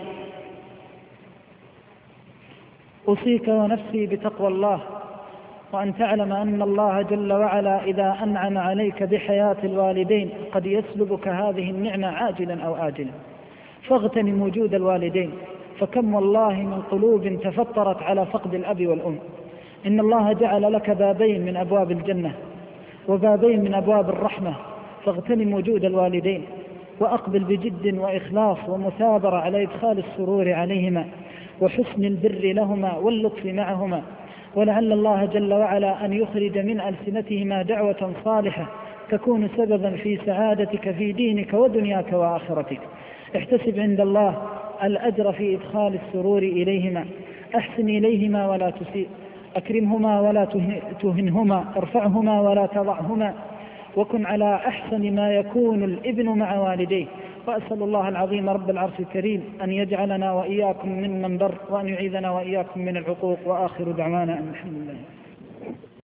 أوصيك ونفسي بتقوى الله، وأن تعلم أن الله جل وعلا إذا أنعم عليك بحياة الوالدين قد يسلبك هذه النعمة عاجلا أو آجلا، فاغتنم وجود الوالدين، فكم والله من قلوب تفطرت على فقد الأب والأم. إن الله جعل لك بابين من أبواب الجنة وبابين من أبواب الرحمة، فاغتنم وجود الوالدين، وأقبل بجد وإخلاص ومثابرة على إدخال السرور عليهما وحسن البر لهما واللطف معهما، ولعل الله جل وعلا أن يخرج من ألسنتهما دعوة صالحة تكون سببا في سعادتك في دينك ودنياك وآخرتك. احتسب عند الله الأجر في إدخال السرور إليهما، أحسن إليهما ولا تسيء، أكرمهما ولا تهنهما، ارفعهما ولا تضعهما، وكن على أحسن ما يكون الابن مع والديه. وأسأل الله العظيم رب العرش الكريم أن يجعلنا وإياكم ممن بر، وأن يعيذنا وإياكم من العقوق، وآخر دعوانا أن الحمد لله.